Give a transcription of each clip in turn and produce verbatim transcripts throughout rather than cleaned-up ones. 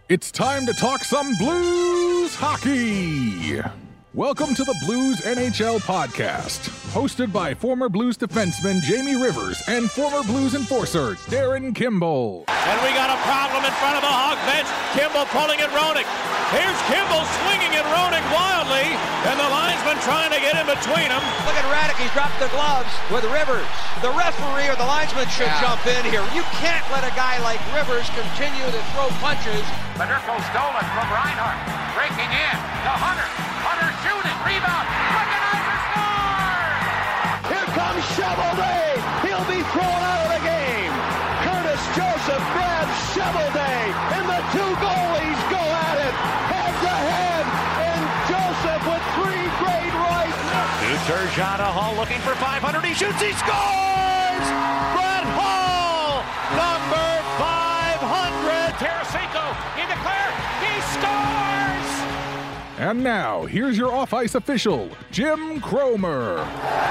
It's time to talk some Blues hockey. Welcome to the Blues N H L podcast, hosted by former Blues defenseman Jamie Rivers and former Blues enforcer Darren Kimball. And we got a problem in front of the Hawk bench. Kimball pulling at Roenick. Here's Kimball swinging at Roenick wildly, and the linesman trying to get in between them. Look at Radek, he's dropped the gloves with Rivers. The referee or the linesman should yeah. jump in here. You can't let a guy like Rivers continue to throw punches. Federico stolen from Reinhart, breaking in to Hunter. Hunter shooting, rebound, Wickenheiser scores! Here comes Shovelday, he'll be thrown out of the game. Curtis Joseph grabs Shovelday, and the two goalies go at it, head to head, and Joseph with three great rights. To Turgeon, Hall looking for five hundred, he shoots, he scores! Brett Hall, number five hundred. Tarasenko, he declared, he scores! And now, here's your off-ice official, Jim Cromer.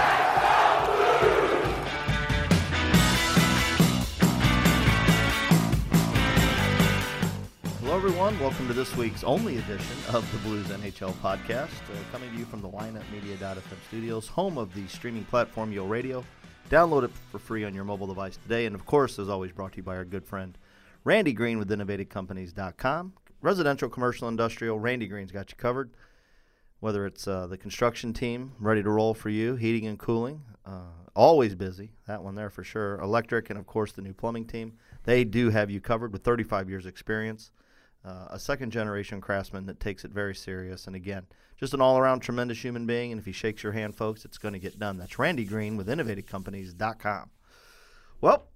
Hello, everyone. Welcome to this week's only edition of the Blues N H L podcast, uh, coming to you from the lineup media dot f m studios, home of the streaming platform Yo Radio. Download it for free on your mobile device today, and of course, as always, brought to you by our good friend Randy Green with innovative companies dot com. Residential, commercial, industrial, Randy Green's got you covered. Whether it's uh, the construction team ready to roll for you, heating and cooling, uh, always busy, that one there for sure. Electric, and of course the new plumbing team. They do have you covered with thirty-five years experience. Uh, a second-generation craftsman that takes it very serious. And again, just an all-around tremendous human being. And if he shakes your hand, folks, it's going to get done. That's Randy Green with innovative companies dot com. Well,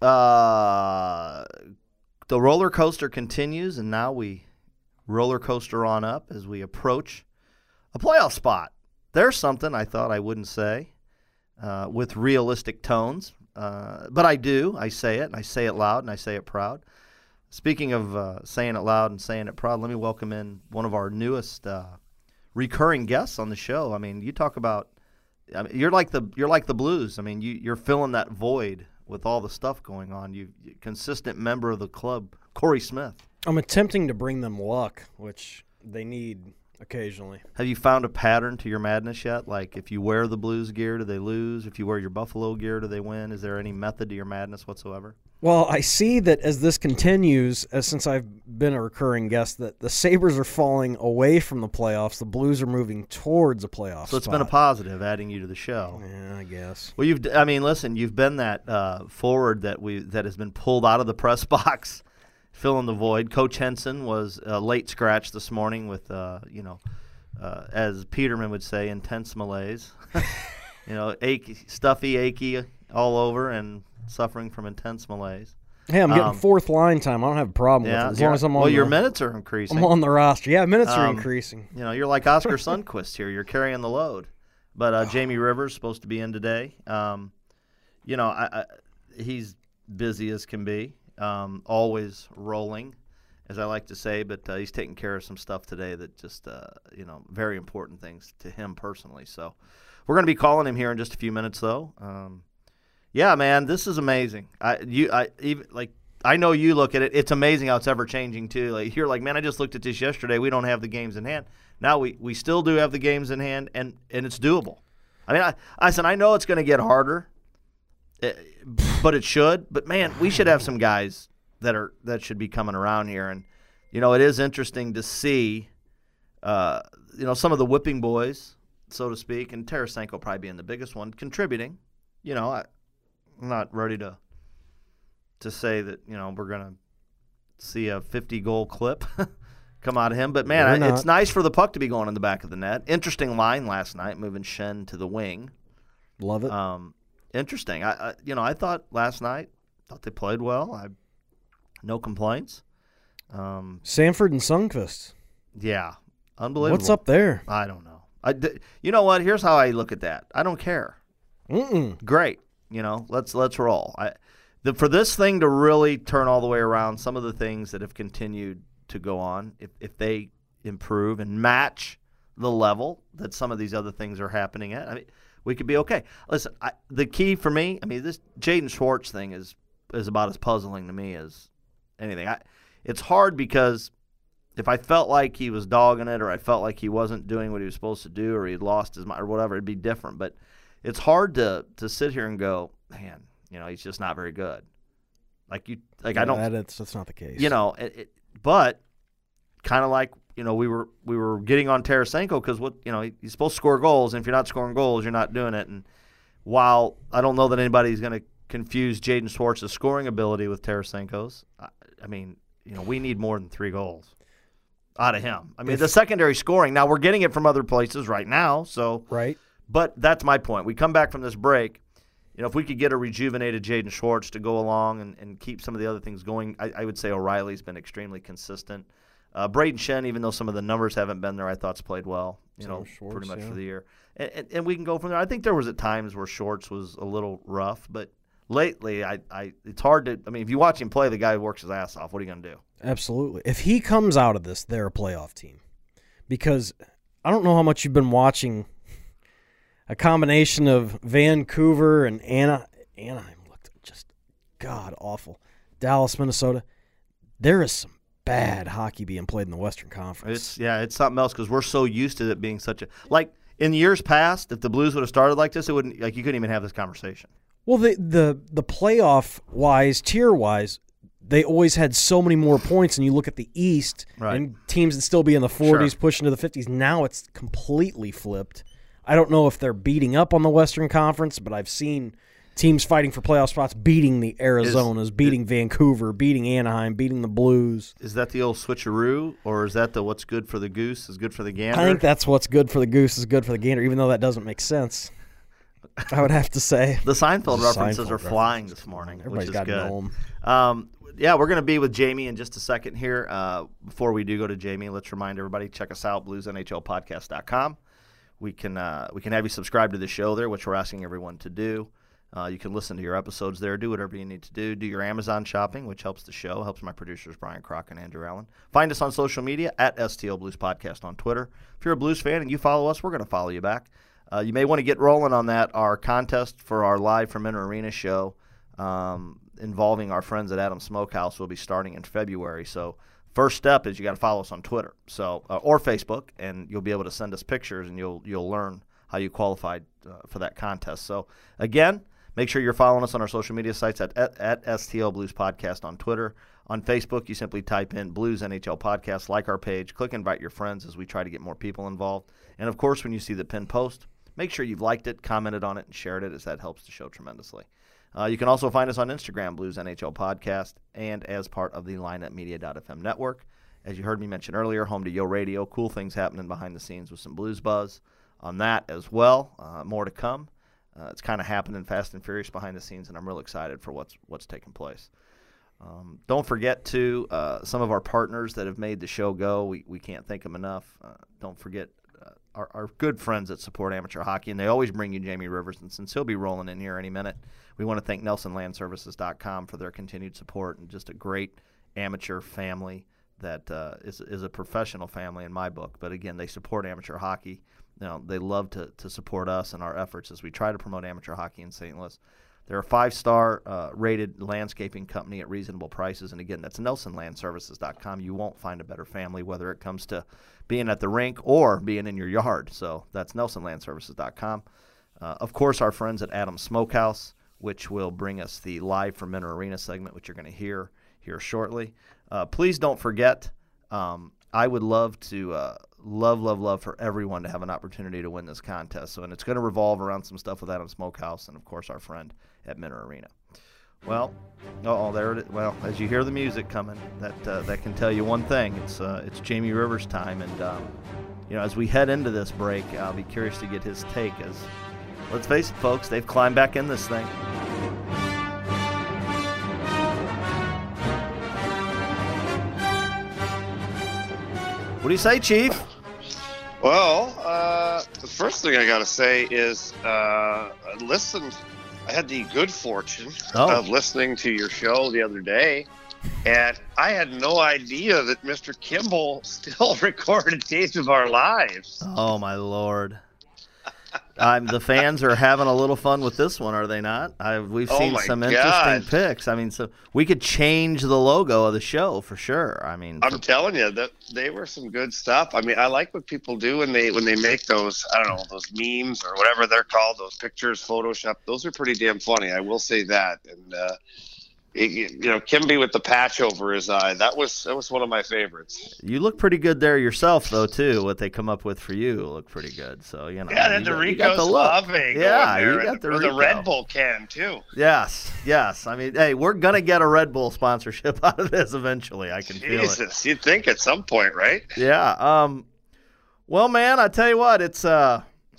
uh... the roller coaster continues, and now we roller coaster on up as we approach a playoff spot. There's something I thought I wouldn't say uh, with realistic tones, uh, but I do. I say it, and I say it loud, and I say it proud. Speaking of uh, saying it loud and saying it proud, let me welcome in one of our newest uh, recurring guests on the show. I mean, you talk about I mean, you're like the you're like the Blues. I mean, you, you're filling that void with all the stuff going on. You consistent member of the club, Corey Smith. I'm attempting to bring them luck, which they need occasionally. Have you found a pattern to your madness yet? Like, if you wear the Blues gear, do they lose? If you wear your Buffalo gear, do they win? Is there any method to your madness whatsoever? Well, I see that as this continues, as since I've been a recurring guest, that the Sabres are falling away from the playoffs. The Blues are moving towards a playoff So it's spot. been a positive adding you to the show. Yeah, I guess. Well, you've I mean, listen, you've been that uh, forward that we that has been pulled out of the press box, filling the void. Coach Henson was a late scratch this morning with, uh, you know, uh, as Peterman would say, intense malaise. you know, achy, stuffy, achy all over, and suffering from intense malaise. Hey, I'm getting um, fourth line time. I don't have a problem yeah, with it as long as I'm on Well, the, your minutes are increasing. I'm on the roster. Yeah, minutes are Um, increasing. You know, you're like Oscar Sundquist here. You're carrying the load. But uh, Jamie Rivers supposed to be in today. Um, you know, I, I, he's busy as can be, um, always rolling, as I like to say. But uh, he's taking care of some stuff today that just, uh, you know, very important things to him personally. So we're going to be calling him here in just a few minutes, though. Um, Yeah, man, this is amazing. I you I even like I know you look at it. It's amazing how it's ever changing too. Like you're like, man, I just looked at this yesterday. We don't have the games in hand. Now we, we still do have the games in hand, and, and it's doable. I mean, I I said I know it's going to get harder, but it should. But man, we should have some guys that are that should be coming around here. And you know, it is interesting to see, uh, you know, some of the whipping boys, so to speak, and Tarasenko probably being the biggest one, contributing. You know, I. I'm not ready to to say that, you know, we're going to see a fifty-goal clip come out of him. But, man, I, it's nice for the puck to be going in the back of the net. Interesting line last night, moving Shen to the wing. Love it. Um, interesting. I, I You know, I thought last night, thought they played well. I No complaints. Um, Sanford and Sundqvist. Yeah. Unbelievable. What's up there? I don't know. I, you know what? Here's how I look at that. I don't care. Mm-mm. Great. You know, let's let's roll. I, the, for this thing to really turn all the way around, some of the things that have continued to go on, if if they improve and match the level that some of these other things are happening at, I mean, we could be okay. Listen, I, the key for me, I mean, this Jaden Schwartz thing is is about as puzzling to me as anything. I, it's hard because if I felt like he was dogging it, or I felt like he wasn't doing what he was supposed to do, or he'd lost his mind or whatever, it'd be different. But it's hard to to sit here and go, man, you know, he's just not very good. Like you, like yeah, I don't. That, it's, that's not the case. You know, it, it, but kind of like you know we were we were getting on Tarasenko because what you know he, he's supposed to score goals, and if you're not scoring goals, you're not doing it. And while I don't know that anybody's going to confuse Jaden Schwartz's scoring ability with Tarasenko's, I, I mean, you know, we need more than three goals out of him. I mean, if, the secondary scoring. Now we're getting it from other places right now, so right. But that's my point. We come back from this break. You know, if we could get a rejuvenated Jaden Schwartz to go along and, and keep some of the other things going, I, I would say O'Reilly's been extremely consistent. Uh, Braden Shen, even though some of the numbers haven't been there, I thought's played well, you so know, Schwartz, pretty much yeah. for the year. And, and, and we can go from there. I think there was at times where Schwartz was a little rough, but lately I, I it's hard to – I mean, if you watch him play, the guy works his ass off. What are you going to do? Absolutely. If he comes out of this, they're a playoff team. Because I don't know how much you've been watching – a combination of Vancouver and Anna, Anaheim looked just god-awful. Dallas, Minnesota. There is some bad hockey being played in the Western Conference. It's Yeah, it's something else because we're so used to it being such a – like in years past, if the Blues would have started like this, it wouldn't – like you couldn't even have this conversation. Well, the the, the playoff-wise, tier-wise, they always had so many more points, and you look at the East, right. and teams that still be in the forties, sure. pushing to the fifties. Now it's completely flipped. I don't know if they're beating up on the Western Conference, but I've seen teams fighting for playoff spots beating the Arizonas, is, beating is, Vancouver, beating Anaheim, beating the Blues. Is that the old switcheroo, or is that the what's good for the goose is good for the gander? I think that's what's good for the goose is good for the gander, even though that doesn't make sense. I would have to say. The Seinfeld the references Seinfeld are flying references. this morning, Everybody's which is got good. Um, yeah, we're going to be with Jamie in just a second here. Uh, before we do go to Jamie, let's remind everybody, check us out, blues n h l podcast dot com. We can uh, we can have you subscribe to the show there, which we're asking everyone to do. Uh, you can listen to your episodes there. Do whatever you need to do. Do your Amazon shopping, which helps the show, helps my producers, Brian Crock and Andrew Allen. Find us on social media at S T L Blues Podcast on Twitter. If you're a Blues fan and you follow us, we're going to follow you back. Uh, you may want to get rolling on that. Our contest for our Live from Inter Arena show um, involving our friends at Adams Smokehouse will be starting in February. So first step is you got to follow us on Twitter, so uh, or Facebook, and you'll be able to send us pictures, and you'll you'll learn how you qualified uh, for that contest. So again, make sure you're following us on our social media sites at, at at S T L Blues Podcast on Twitter. On Facebook, you simply type in Blues N H L Podcast, like our page, click invite your friends as we try to get more people involved. And of course, when you see the pinned post, make sure you've liked it, commented on it, and shared it, as that helps the show tremendously. Uh, you can also find us on Instagram, Blues N H L Podcast, and as part of the line up media dot f m network. As you heard me mention earlier, home to Yo Radio. Cool things happening behind the scenes with some Blues buzz on that as well. Uh, more to come. Uh, it's kind of happening fast and furious behind the scenes, and I'm real excited for what's what's taking place. Um, don't forget to uh, some of our partners that have made the show go. We we can't thank them enough. Uh, don't forget uh, our, our good friends that support amateur hockey, and they always bring you Jamie Rivers, and since he'll be rolling in here any minute, we want to thank Nelson Land Services dot com for their continued support, and just a great amateur family that uh, is is a professional family in my book. But again, they support amateur hockey. You know, they love to to support us and our efforts as we try to promote amateur hockey in Saint Louis. They're a five-star uh, rated landscaping company at reasonable prices, and again, that's Nelson Land Services dot com. You won't find a better family, whether it comes to being at the rink or being in your yard. So that's Nelson Land Services dot com. Uh, of course, our friends at Adams Smokehouse, which will bring us the Live from Inter Arena segment, which you're going to hear here shortly. Uh, please don't forget, um, I would love to uh, love, love, love for everyone to have an opportunity to win this contest. So, and it's going to revolve around some stuff with Adams Smokehouse and, of course, our friend at Minter Arena. Well, oh, there it is. Well, as you hear the music coming, that uh, that can tell you one thing. It's uh, it's Jamie Rivers time, and um, you know, as we head into this break, I'll be curious to get his take. As let's face it, folks, they've climbed back in this thing. What do you say, Chief? Well, uh, the first thing I got to say is uh, I listened. I had the good fortune oh. of listening to your show the other day, and I had no idea that Mister Kimball still recorded tapes of our lives. Oh, my Lord. Um, the fans are having a little fun with this one, are they not? I, we've oh seen some God. interesting picks. I mean, so we could change the logo of the show for sure. I mean, I'm for, telling you that they were some good stuff. I mean, I like what people do when they when they make those, I don't know, those memes or whatever they're called, those pictures, Photoshop. Those are pretty damn funny. I will say that. And uh, it, you know, Kimby with the patch over his eye. That was that was one of my favorites. You look pretty good there yourself, though, too. What they come up with for you look pretty good. So you know, yeah, and the Rico Suave. Yeah, you got and the, the, Rico. the Red Bull can too. Yes, yes. I mean, hey, we're gonna get a Red Bull sponsorship out of this eventually. I can feel Jesus, it. Jesus, you'd think at some point, right? Yeah. Um. Well, man, I tell you what, it's uh.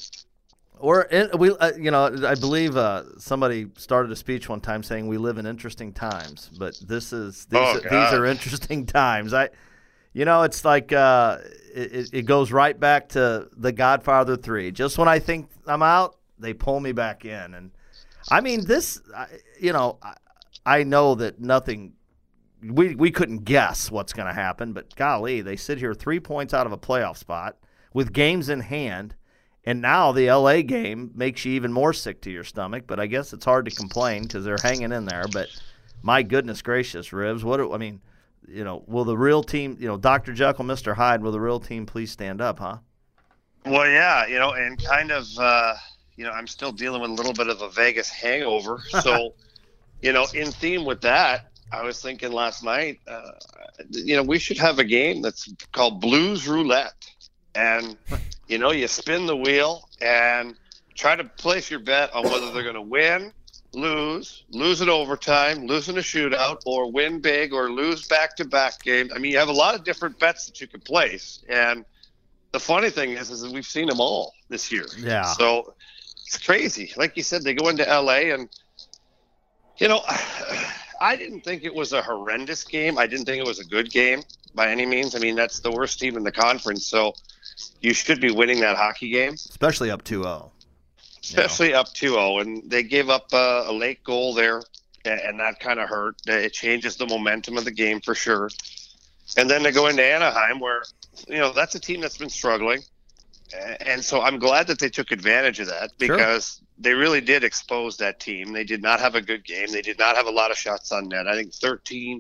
Or in, we, uh, you know, I believe uh, somebody started a speech one time saying we live in interesting times, but this is these, oh, are, these are interesting times. I, you know, it's like uh, it, it goes right back to The Godfather three. Just when I think I'm out, they pull me back in, and I mean this. You know, I, I know that nothing. We we couldn't guess what's going to happen, but golly, they sit here three points out of a playoff spot with games in hand. And now the L A game makes you even more sick to your stomach, but I guess it's hard to complain because they're hanging in there. But my goodness gracious, Ribs, what do, I mean, you know, will the real team, you know, Doctor Jekyll, Mister Hyde, will the real team please stand up, huh? Well, yeah, you know, and kind of, uh, you know, I'm still dealing with a little bit of a Vegas hangover. So, you know, in theme with that, I was thinking last night, uh, you know, we should have a game that's called Blues Roulette. And, you know, you spin the wheel and try to place your bet on whether they're going to win, lose, lose in overtime, lose in a shootout, or win big or lose back-to-back games. I mean, you have a lot of different bets that you could place. And the funny thing is, is that we've seen them all this year. Yeah. So it's crazy. Like you said, they go into L A and, you know, I didn't think it was a horrendous game. I didn't think it was a good game by any means. I mean, that's the worst team in the conference. So you should be winning that hockey game. Especially up two oh. Especially you know. up two oh. And they gave up uh, a late goal there, and that kind of hurt. It changes the momentum of the game for sure. And then they go into Anaheim where, you know, that's a team that's been struggling. And so I'm glad that they took advantage of that because sure. they really did expose that team. They did not have a good game. They did not have a lot of shots on net. I think thirteen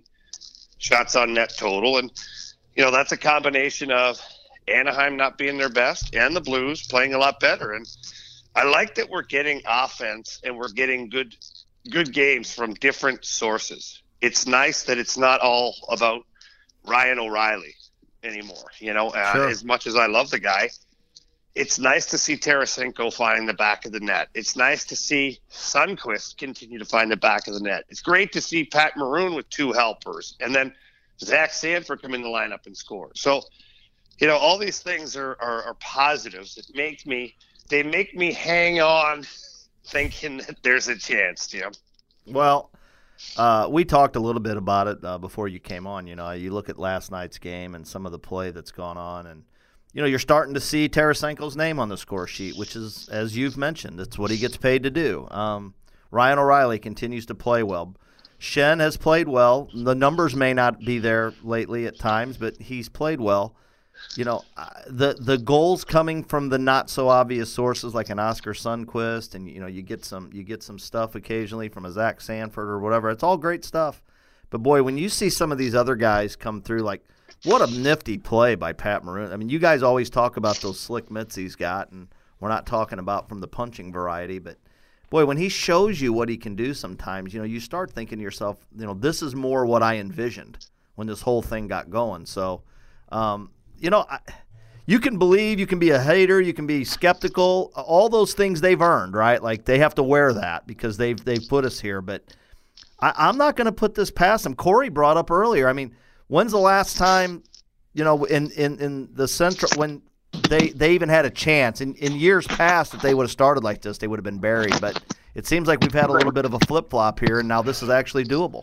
shots on net total. And, you know, that's a combination of Anaheim not being their best and the Blues playing a lot better. And I like that we're getting offense and we're getting good good games from different sources. It's nice that it's not all about Ryan O'Reilly anymore. You know, uh, sure. as much as I love the guy, it's nice to see Tarasenko finding the back of the net. It's nice to see Sundqvist continue to find the back of the net. It's great to see Pat Maroon with two helpers, and then Zach Sanford come in the lineup and score. So, you know, all these things are, are, are positives. It make me, they make me hang on thinking that there's a chance, Jim. Well, uh, we talked a little bit about it uh, before you came on. You know, you look at last night's game and some of the play that's gone on, and you know, you're starting to see Tarasenko's name on the score sheet, which is, as you've mentioned, it's what he gets paid to do. Um, Ryan O'Reilly continues to play well. Schenn has played well. The numbers may not be there lately at times, but he's played well. You know, the the goals coming from the not so obvious sources like an Oscar Sundqvist, and you know, you get some you get some stuff occasionally from a Zach Sanford or whatever. It's all great stuff. But boy, when you see some of these other guys come through, like what a nifty play by Pat Maroon. I mean, you guys always talk about those slick mitts he's got, and we're not talking about from the punching variety, but boy, when he shows you what he can do sometimes, you know, you start thinking to yourself, you know, this is more what I envisioned when this whole thing got going. So, um, you know, I, you can believe, you can be a hater, you can be skeptical, all those things they've earned, right? Like they have to wear that because they've they've put us here. But I, I'm not going to put this past them. Corey brought up earlier, I mean, when's the last time, you know, in, in, in the Central, when they they even had a chance? In, in years past, if they would have started like this, they would have been buried. But it seems like we've had a little bit of a flip-flop here, and now this is actually doable.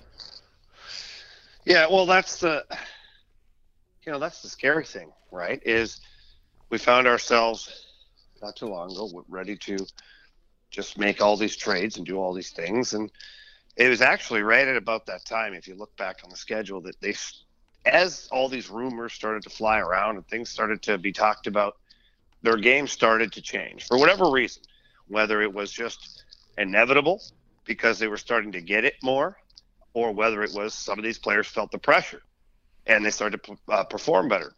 Yeah, well, that's the, you know, that's the scary thing, right, is we found ourselves not too long ago ready to just make all these trades and do all these things. And it was actually right at about that time, if you look back on the schedule, that they – as all these rumors started to fly around and things started to be talked about, their game started to change for whatever reason. whether it was just inevitable because they were starting to get it more, or whether it was some of these players felt the pressure and they started to uh, perform better.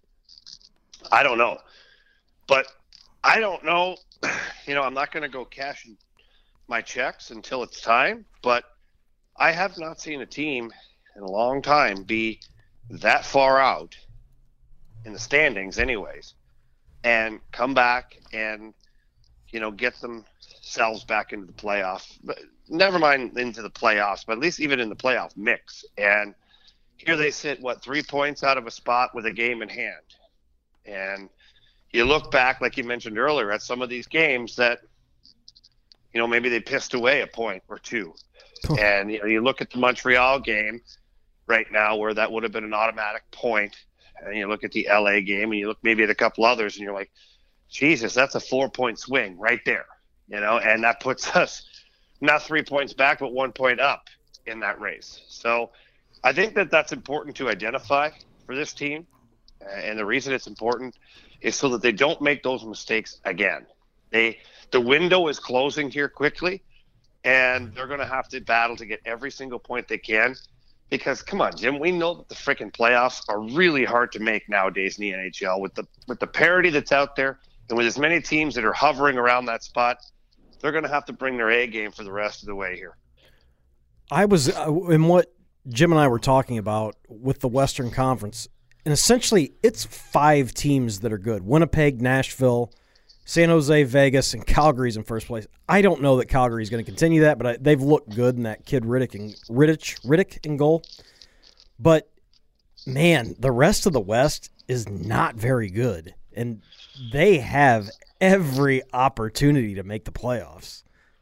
I don't know. But I don't know. You know, I'm not going to go cashing my checks until it's time, but I have not seen a team in a long time be that far out in the standings anyways and come back and, you know, get themselves back into the playoff. But never mind into the playoffs, but at least even in the playoff mix. And here they sit, what, three points out of a spot with a game in hand. And you look back, like you mentioned earlier, at some of these games that, you know, maybe they pissed away a point or two. And, you know, you look at the Montreal game right now where that would have been an automatic point. And you look at the L A game and you look maybe at a couple others and you're like, Jesus, that's a four-point swing right there. You know, and that puts us not three points back, but one point up in that race. So I think that that's important to identify for this team. And the reason it's important is so that they don't make those mistakes again. They the window is closing here quickly, and they're going to have to battle to get every single point they can. Because come on, Jim, we know that the freaking playoffs are really hard to make nowadays in the N H L with the with the parity that's out there, and with as many teams that are hovering around that spot. They're going to have to bring their A game for the rest of the way here. I was uh, in what Jim and I were talking about with the Western Conference. And essentially, it's five teams that are good. Winnipeg, Nashville, San Jose, Vegas, and Calgary's in first place. I don't know that Calgary's going to continue that, but I, they've looked good in that kid Riddick and Rittich, Riddick in goal. But, man, the rest of the West is not very good. And they have every opportunity to make the playoffs.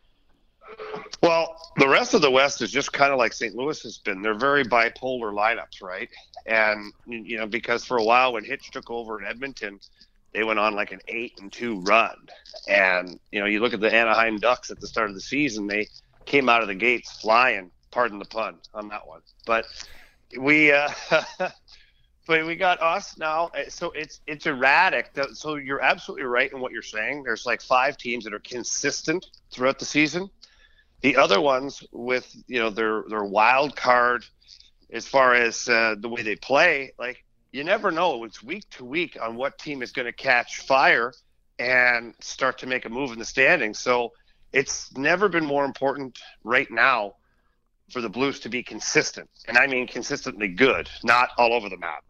Well, the rest of the West is just kind of like Saint Louis has been. They're very bipolar lineups, right? And, you know, because for a while when Hitch took over in Edmonton, they went on like an eight and two run. And, you know, you look at the Anaheim Ducks at the start of the season, they came out of the gates flying, pardon the pun on that one. But we, uh, but we got us now. So it's, it's erratic. So you're absolutely right in what you're saying. There's like five teams that are consistent throughout the season. The other ones with, you know, their their wild card as far as uh, the way they play, like you never know. It's week to week on what team is going to catch fire and start to make a move in the standings. So it's never been more important right now for the Blues to be consistent. And I mean consistently good, not all over the map.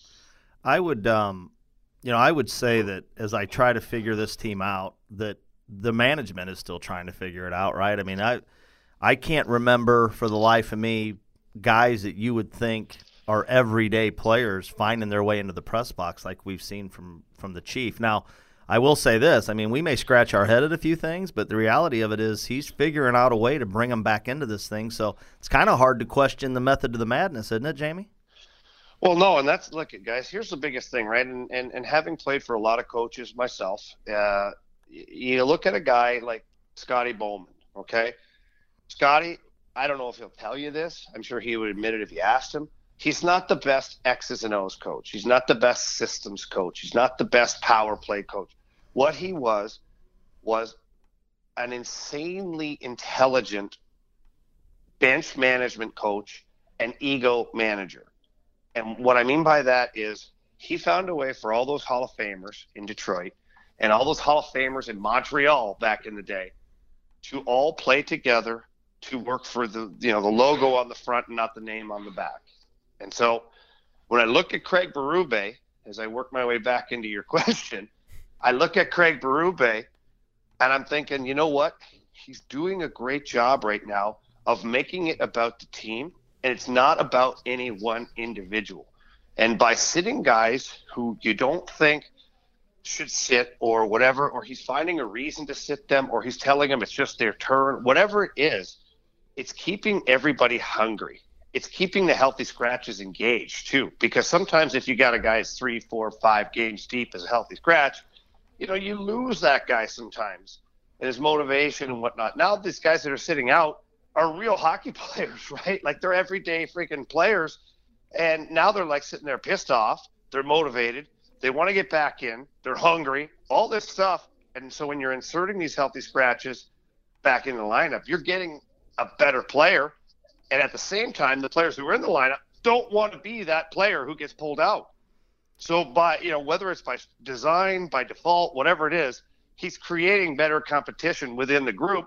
I would, um, you know, I would say that as I try to figure this team out, that the management is still trying to figure it out, right? I mean, I I can't remember for the life of me guys that you would think are everyday players finding their way into the press box like we've seen from, from the Chief. Now, I will say this. I mean, we may scratch our head at a few things, but the reality of it is he's figuring out a way to bring them back into this thing. So it's kind of hard to question the method to the madness, isn't it, Jamie? Well, no, and that's – look, guys, here's the biggest thing, right? And, and, and having played for a lot of coaches myself, uh, you look at a guy like Scotty Bowman, okay? Scotty, I don't know if he'll tell you this. I'm sure he would admit it if you asked him. He's not the best X's and O's coach. He's not the best systems coach. He's not the best power play coach. What he was was an insanely intelligent bench management coach and ego manager. And what I mean by that is he found a way for all those Hall of Famers in Detroit and all those Hall of Famers in Montreal back in the day to all play together to work for the, you know, the logo on the front and not the name on the back. And so when I look at Craig Berube, as I work my way back into your question, I look at Craig Berube and I'm thinking, you know what? He's doing a great job right now of making it about the team, and it's not about any one individual. And by sitting guys who you don't think should sit or whatever, or he's finding a reason to sit them, or he's telling them it's just their turn, whatever it is, it's keeping everybody hungry. It's keeping the healthy scratches engaged too, because sometimes if you got a guy that's three, four, five games deep as a healthy scratch, you know, you lose that guy sometimes and his motivation and whatnot. Now these guys that are sitting out are real hockey players, right? Like they're everyday freaking players. And now they're like sitting there pissed off. They're motivated. They want to get back in. They're hungry, all this stuff. And so when you're inserting these healthy scratches back in the lineup, you're getting a better player. And at the same time, the players who are in the lineup don't want to be that player who gets pulled out. So by, you know, whether it's by design, by default, whatever it is, he's creating better competition within the group.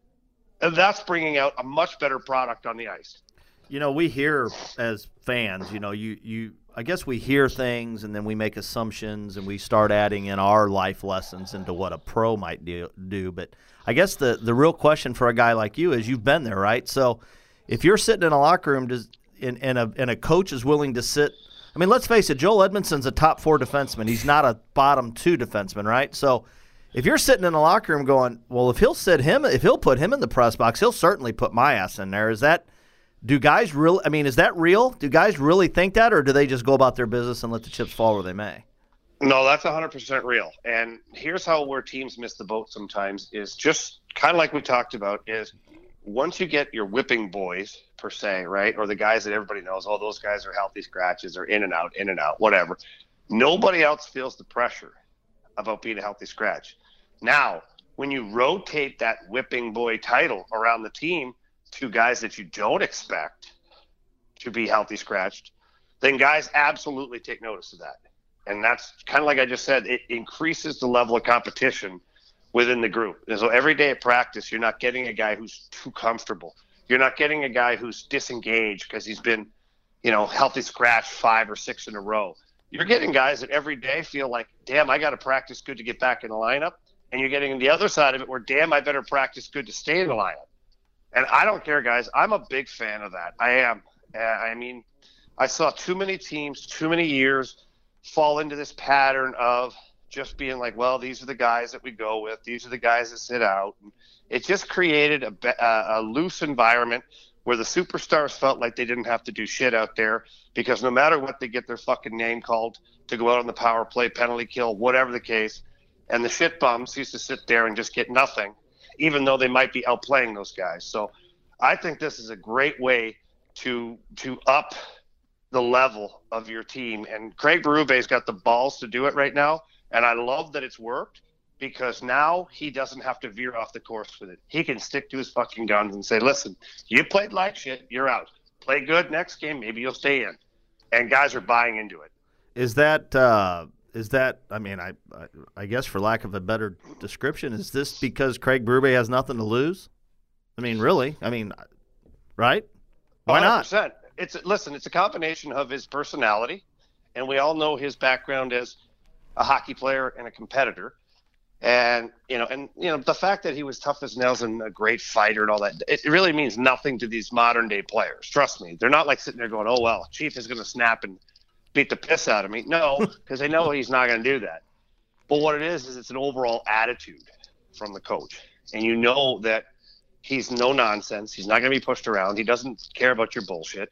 And that's bringing out a much better product on the ice. You know, we hear as fans, you know, you, you I guess we hear things and then we make assumptions and we start adding in our life lessons into what a pro might do. do. But I guess the, the real question for a guy like you is you've been there, right? So if you're sitting in a locker room does, and, and, a, and a coach is willing to sit – I mean, let's face it, Joel Edmondson's a top four defenseman. He's not a bottom two defenseman, right? So if you're sitting in a locker room going, well, if he'll sit him – if he'll put him in the press box, he'll certainly put my ass in there. Is that – Do guys really – I mean, is that real? Do guys really think that, or do they just go about their business and let the chips fall where they may? No, that's one hundred percent real. And here's how where teams miss the boat sometimes is just kind of like we talked about is once you get your whipping boys, per se, right, or the guys that everybody knows, oh, those guys are healthy scratches or in and out, in and out, whatever. Nobody else feels the pressure about being a healthy scratch. Now, when you rotate that whipping boy title around the team – to guys that you don't expect to be healthy scratched, then guys absolutely take notice of that. And that's kind of like I just said, it increases the level of competition within the group. And so every day at practice, you're not getting a guy who's too comfortable. You're not getting a guy who's disengaged because he's been, you know, healthy scratch five or six in a row. You're getting guys that every day feel like, damn, I got to practice good to get back in the lineup. And you're getting the other side of it where, damn, I better practice good to stay in the lineup. And I don't care, guys. I'm a big fan of that. I am. Uh, I mean, I saw too many teams, too many years fall into this pattern of just being like, well, these are the guys that we go with. These are the guys that sit out. It just created a, a, a loose environment where the superstars felt like they didn't have to do shit out there because no matter what, they get their fucking name called to go out on the power play, penalty kill, whatever the case. And the shit bums used to sit there and just get nothing, even though they might be outplaying those guys. So I think this is a great way to to up the level of your team. And Craig Berube's got the balls to do it right now. And I love that it's worked because now he doesn't have to veer off the course with it. He can stick to his fucking guns and say, listen, you played like shit, you're out. Play good next game, maybe you'll stay in. And guys are buying into it. Is that uh... Is that, I mean, I, I I guess for lack of a better description, is this because Craig Berube has nothing to lose? I mean, really? I mean, right? Why one hundred percent. not? It's listen, it's a combination of his personality, and we all know his background as a hockey player and a competitor. And, you know, and you know, the fact that he was tough as nails and a great fighter and all that, it really means nothing to these modern day players. Trust me. They're not like sitting there going, oh, well, Chief is going to snap and beat the piss out of me. No, because they know he's not going to do that. But what it is is it's an overall attitude from the coach. And you know that he's no nonsense. He's not going to be pushed around. He doesn't care about your bullshit.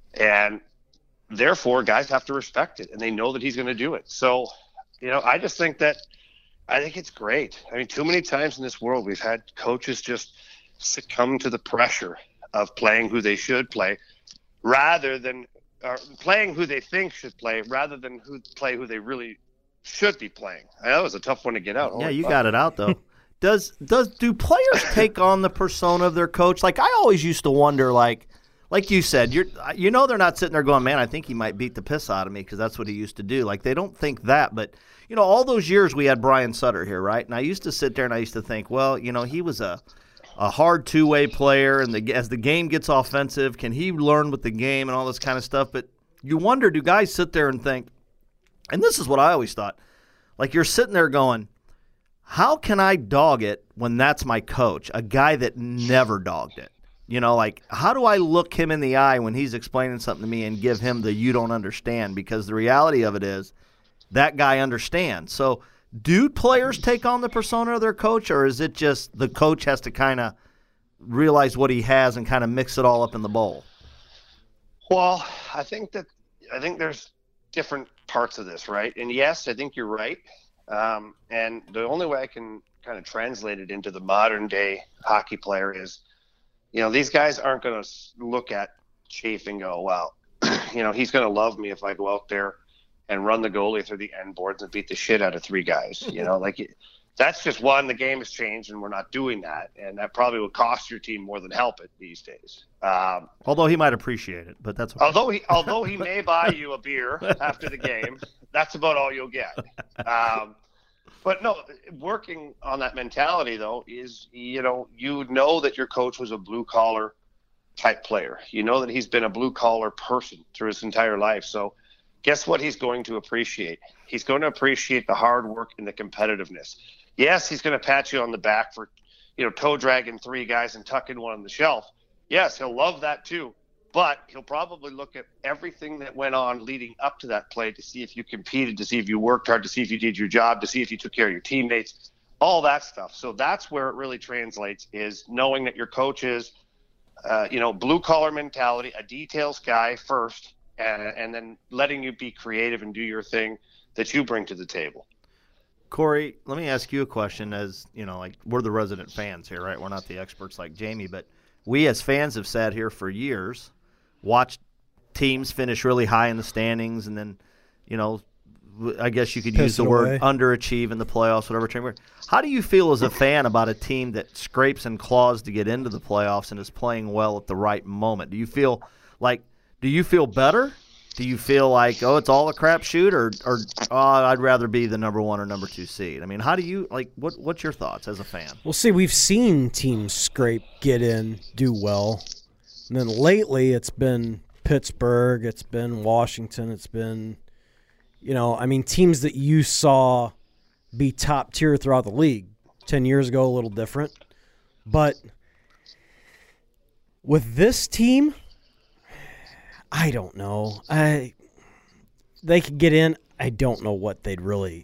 And therefore, guys have to respect it. And they know that he's going to do it. So, you know, I just think that I think it's great. I mean, too many times in this world we've had coaches just succumb to the pressure of playing who they should play rather than – or playing who they think should play rather than who play who they really should be playing. That was a tough one to get out. Yeah, you got it out though. does does do players take on the persona of their coach? Like I always used to wonder, like like you said, you're you know they're not sitting there going, man, I think he might beat the piss out of me because that's what he used to do. Like they don't think that, but you know, all those years we had Brian Sutter here, right? And I used to sit there and I used to think, well, you know, he was a a hard two-way player, and the, as the game gets offensive, can he learn with the game and all this kind of stuff? But you wonder, do guys sit there and think, and this is what I always thought, like you're sitting there going, how can I dog it when that's my coach, a guy that never dogged it? You know, like how do I look him in the eye when he's explaining something to me and give him the you don't understand? Because the reality of it is that guy understands. So do players take on the persona of their coach, or is it just the coach has to kind of realize what he has and kind of mix it all up in the bowl? Well, I think that I think there's different parts of this, right? And yes, I think you're right. Um, and the only way I can kind of translate it into the modern day hockey player is, you know, these guys aren't going to look at Chief and go, well, you know, he's going to love me if I go out there and run the goalie through the end boards and beat the shit out of three guys. You know, like That's just one, the game has changed, and we're not doing that. And that probably would cost your team more than help it these days. Um, although he might appreciate it, but that's okay. Although he, although he may buy you a beer after the game, that's about all you'll get. Um, but no, working on that mentality, though, is, you know, you know that your coach was a blue-collar type player. You know that he's been a blue-collar person through his entire life. So guess what he's going to appreciate? He's going to appreciate the hard work and the competitiveness. Yes, he's going to pat you on the back for, you know, toe dragging three guys and tucking one on the shelf. Yes, he'll love that too. But he'll probably look at everything that went on leading up to that play to see if you competed, to see if you worked hard, to see if you did your job, to see if you took care of your teammates, all that stuff. So that's where it really translates, is knowing that your coach is, uh, you know, blue-collar mentality, a details guy first, and, and then letting you be creative and do your thing that you bring to the table. Corey, let me ask you a question. As you know, like, we're the resident fans here, right? We're not the experts like Jamie, but we as fans have sat here for years, watched teams finish really high in the standings, and then, you know, I guess you could Piss use the it word away. underachieve in the playoffs, whatever term. How do you feel as a fan about a team that scrapes and claws to get into the playoffs and is playing well at the right moment? Do you feel like, do you feel better? Do you feel like, oh, it's all a crapshoot, or, or oh, I'd rather be the number one or number two seed? I mean, how do you, like, what? what's your thoughts as a fan? Well, see, we've seen teams scrape, get in, do well. And then lately it's been Pittsburgh, it's been Washington, it's been, you know, I mean, teams that you saw be top tier throughout the league. Ten years ago, a little different. But with this team, I don't know. I they could get in. I don't know what they'd really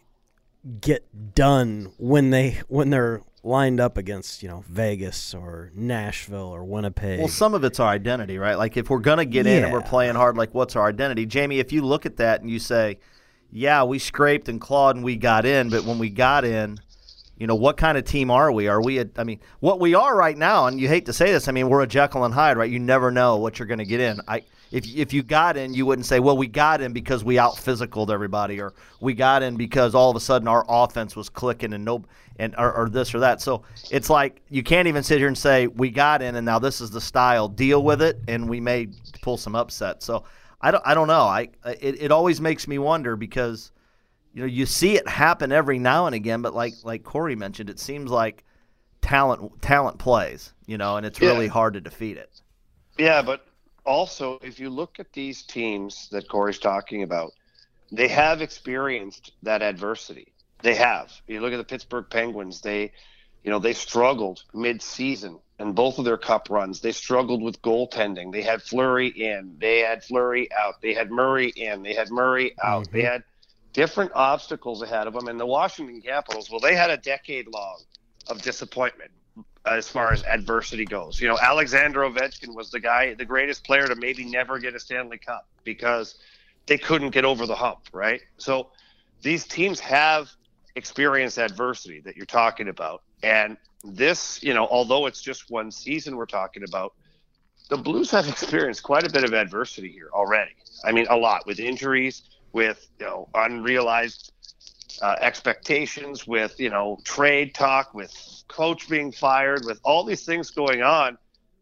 get done when they when they're lined up against, you know, Vegas or Nashville or Winnipeg. Well, some of it's our identity, right? Like, if we're gonna get yeah. in and we're playing hard, like, what's our identity? Jamie, if you look at that and you say, yeah, we scraped and clawed and we got in, but when we got in, you know, what kind of team are we? Are we a, I mean, what we are right now, and you hate to say this, I mean, we're a Jekyll and Hyde, right? You never know what you're going to get in. I If if you got in, you wouldn't say, well, we got in because we out-physicaled everybody, or we got in because all of a sudden our offense was clicking and no and or, or this or that. So it's like you can't even sit here and say we got in and now this is the style. Deal with it, and we may pull some upset. So I don't I don't know. I it, it always makes me wonder, because you know you see it happen every now and again, but like like Corey mentioned, it seems like talent talent plays, you know, and it's Yeah. really hard to defeat it. Yeah, but also, if you look at these teams that Corey's talking about, they have experienced that adversity. They have. You look at the Pittsburgh Penguins, they, you know, they struggled mid-season in both of their cup runs. They struggled with goaltending. They had Fleury in. They had Fleury out. They had Murray in. They had Murray out. Mm-hmm. They had different obstacles ahead of them. And the Washington Capitals, well, they had a decade long of disappointment as far as adversity goes. You know, Alexander Ovechkin was the guy, the greatest player to maybe never get a Stanley Cup because they couldn't get over the hump, right? So these teams have experienced adversity that you're talking about. And this, you know, although it's just one season we're talking about, the Blues have experienced quite a bit of adversity here already. I mean, a lot, with injuries, with, you know, unrealized uh, expectations, with, you know, trade talk, with coach being fired, with all these things going on.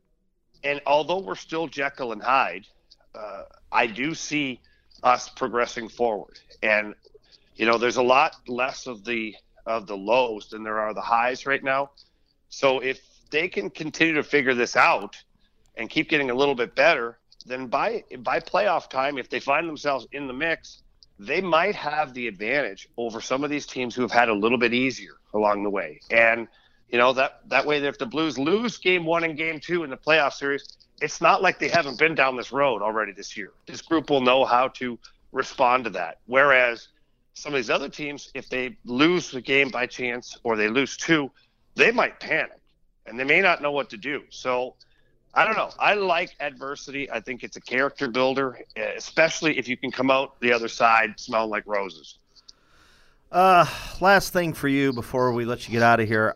And although we're still Jekyll and Hyde, uh, I do see us progressing forward. And, you know, there's a lot less of the of the lows than there are the highs right now. So if they can continue to figure this out and keep getting a little bit better, then by by playoff time, if they find themselves in the mix, they might have the advantage over some of these teams who have had a little bit easier along the way. And, you know, that, that way, if the Blues lose game one and game two in the playoff series, it's not like they haven't been down this road already this year. This group will know how to respond to that. Whereas some of these other teams, if they lose the game by chance or they lose two, they might panic and they may not know what to do. So I don't know. I like adversity. I think it's a character builder, especially if you can come out the other side smelling like roses. Uh, last thing for you before we let you get out of here.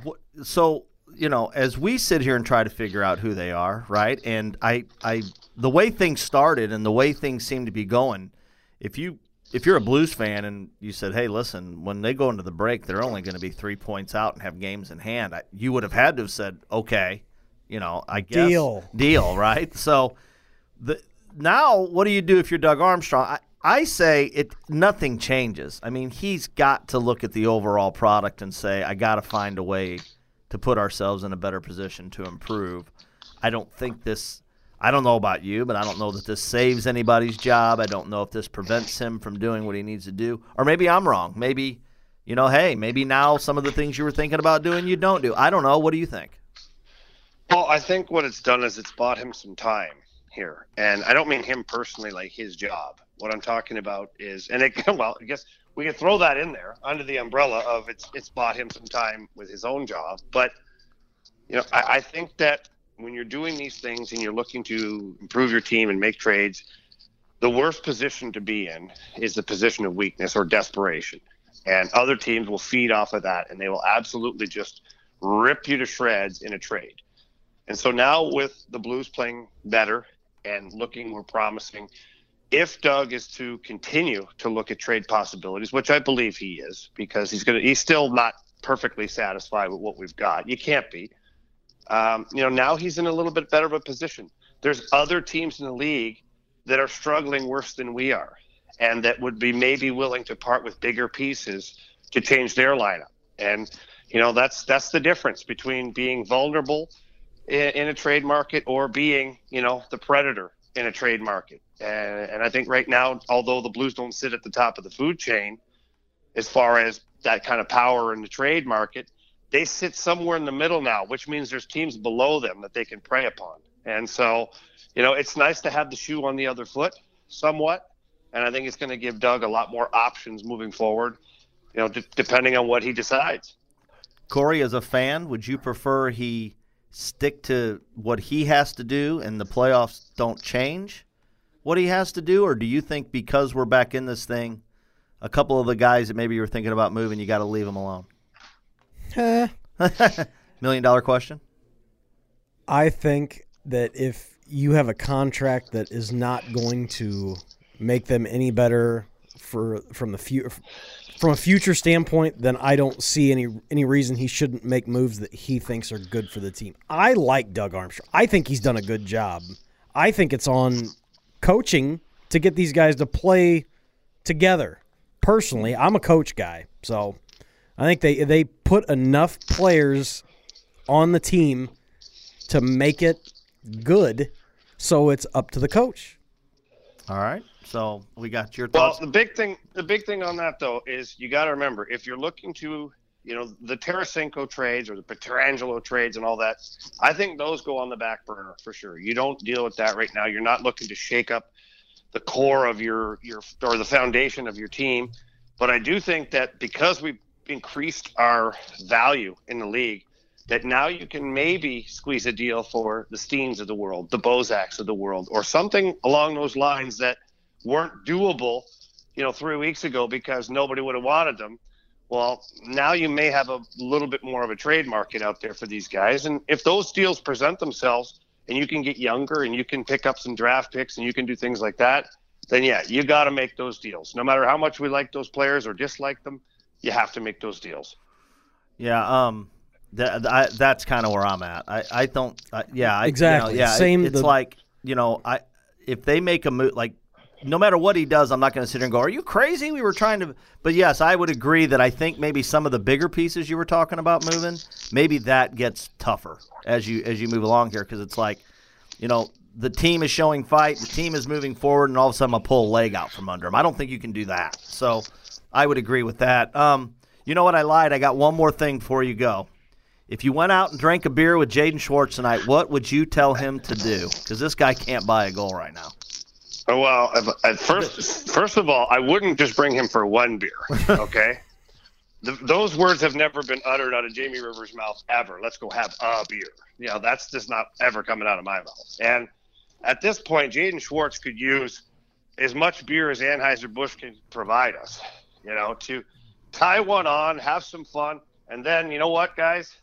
So, you know, as we sit here and try to figure out who they are, right? And I, I, the way things started and the way things seem to be going, if you if you're a Blues fan and you said, hey, listen, when they go into the break, they're only going to be three points out and have games in hand, I, you would have had to have said, okay, you know, I guess. Deal. Deal, right? So the now what do you do if you're Doug Armstrong? I, I say it. Nothing changes. I mean, he's got to look at the overall product and say, I got to find a way to put ourselves in a better position to improve. I don't think this – I don't know about you, but I don't know that this saves anybody's job. I don't know if this prevents him from doing what he needs to do. Or maybe I'm wrong. Maybe, you know, hey, maybe now some of the things you were thinking about doing you don't do. I don't know. What do you think? Well, I think what it's done is it's bought him some time here. And I don't mean him personally, like his job. What I'm talking about is – and it, well, I guess we could throw that in there under the umbrella of it's it's bought him some time with his own job. But, you know, I, I think that when you're doing these things and you're looking to improve your team and make trades, the worst position to be in is the position of weakness or desperation. And other teams will feed off of that, and they will absolutely just rip you to shreds in a trade. And so now with the Blues playing better and looking more promising, if Doug is to continue to look at trade possibilities, which I believe he is, because he's going to, he's still not perfectly satisfied with what we've got. You can't be. Um, you know, now he's in a little bit better of a position. There's other teams in the league that are struggling worse than we are, and that would be maybe willing to part with bigger pieces to change their lineup. And, you know, that's that's the difference between being vulnerable in, in a trade market or being, you know, the predator in a trade market. And, and I think right now, although the Blues don't sit at the top of the food chain as far as that kind of power in the trade market, they sit somewhere in the middle now, which means there's teams below them that they can prey upon. And so, you know, it's nice to have the shoe on the other foot somewhat. And I think it's going to give Doug a lot more options moving forward, you know, d- depending on what he decides. Corey, as a fan, would you prefer he stick to what he has to do and the playoffs don't change what he has to do? Or do you think because we're back in this thing, a couple of the guys that maybe you were thinking about moving, you got to leave them alone? Uh, Million dollar question? I think that if you have a contract that is not going to make them any better for from the fu- from a future standpoint, then I don't see any any reason he shouldn't make moves that he thinks are good for the team. I like Doug Armstrong. I think he's done a good job. I think it's on coaching to get these guys to play together. Personally, I'm a coach guy, so I think they they put enough players on the team to make it good, so it's up to the coach. All right. So we got your thoughts. Well, the big thing, the big thing on that though is you got to remember, if you're looking to, you know, the Tarasenko trades or the Pietrangelo trades and all that, I think those go on the back burner for sure. You don't deal with that right now. You're not looking to shake up the core of your your or the foundation of your team. But I do think that because we've increased our value in the league, that now you can maybe squeeze a deal for the Steens of the world, the Bozaks of the world, or something along those lines that weren't doable, you know, three weeks ago because nobody would have wanted them. Well, now you may have a little bit more of a trade market out there for these guys. And if those deals present themselves and you can get younger and you can pick up some draft picks and you can do things like that, then yeah, you got to make those deals. No matter how much we like those players or dislike them, you have to make those deals. Yeah, um, that, I, that's kind of where I'm at. I, I don't, I, yeah, I, exactly. You know, yeah, Same. It, it's the... like, you know, I if they make a move, like no matter what he does, I'm not going to sit here and go, "Are you crazy? We were trying to." But yes, I would agree that I think maybe some of the bigger pieces you were talking about moving, maybe that gets tougher as you as you move along here because it's like, you know, the team is showing fight, the team is moving forward, and all of a sudden I pull a leg out from under him. I don't think you can do that. So I would agree with that. Um, you know what? I lied. I got one more thing before you go. If you went out and drank a beer with Jaden Schwartz tonight, what would you tell him to do? Because this guy can't buy a goal right now. Oh, well, at first, first of all, I wouldn't just bring him for one beer, okay? the, those words have never been uttered out of Jamie Rivers' mouth ever. Let's go have a beer. You know, that's just not ever coming out of my mouth. And at this point, Jaden Schwartz could use as much beer as Anheuser-Busch can provide us, you know, to tie one on, have some fun, and then, you know what, guys?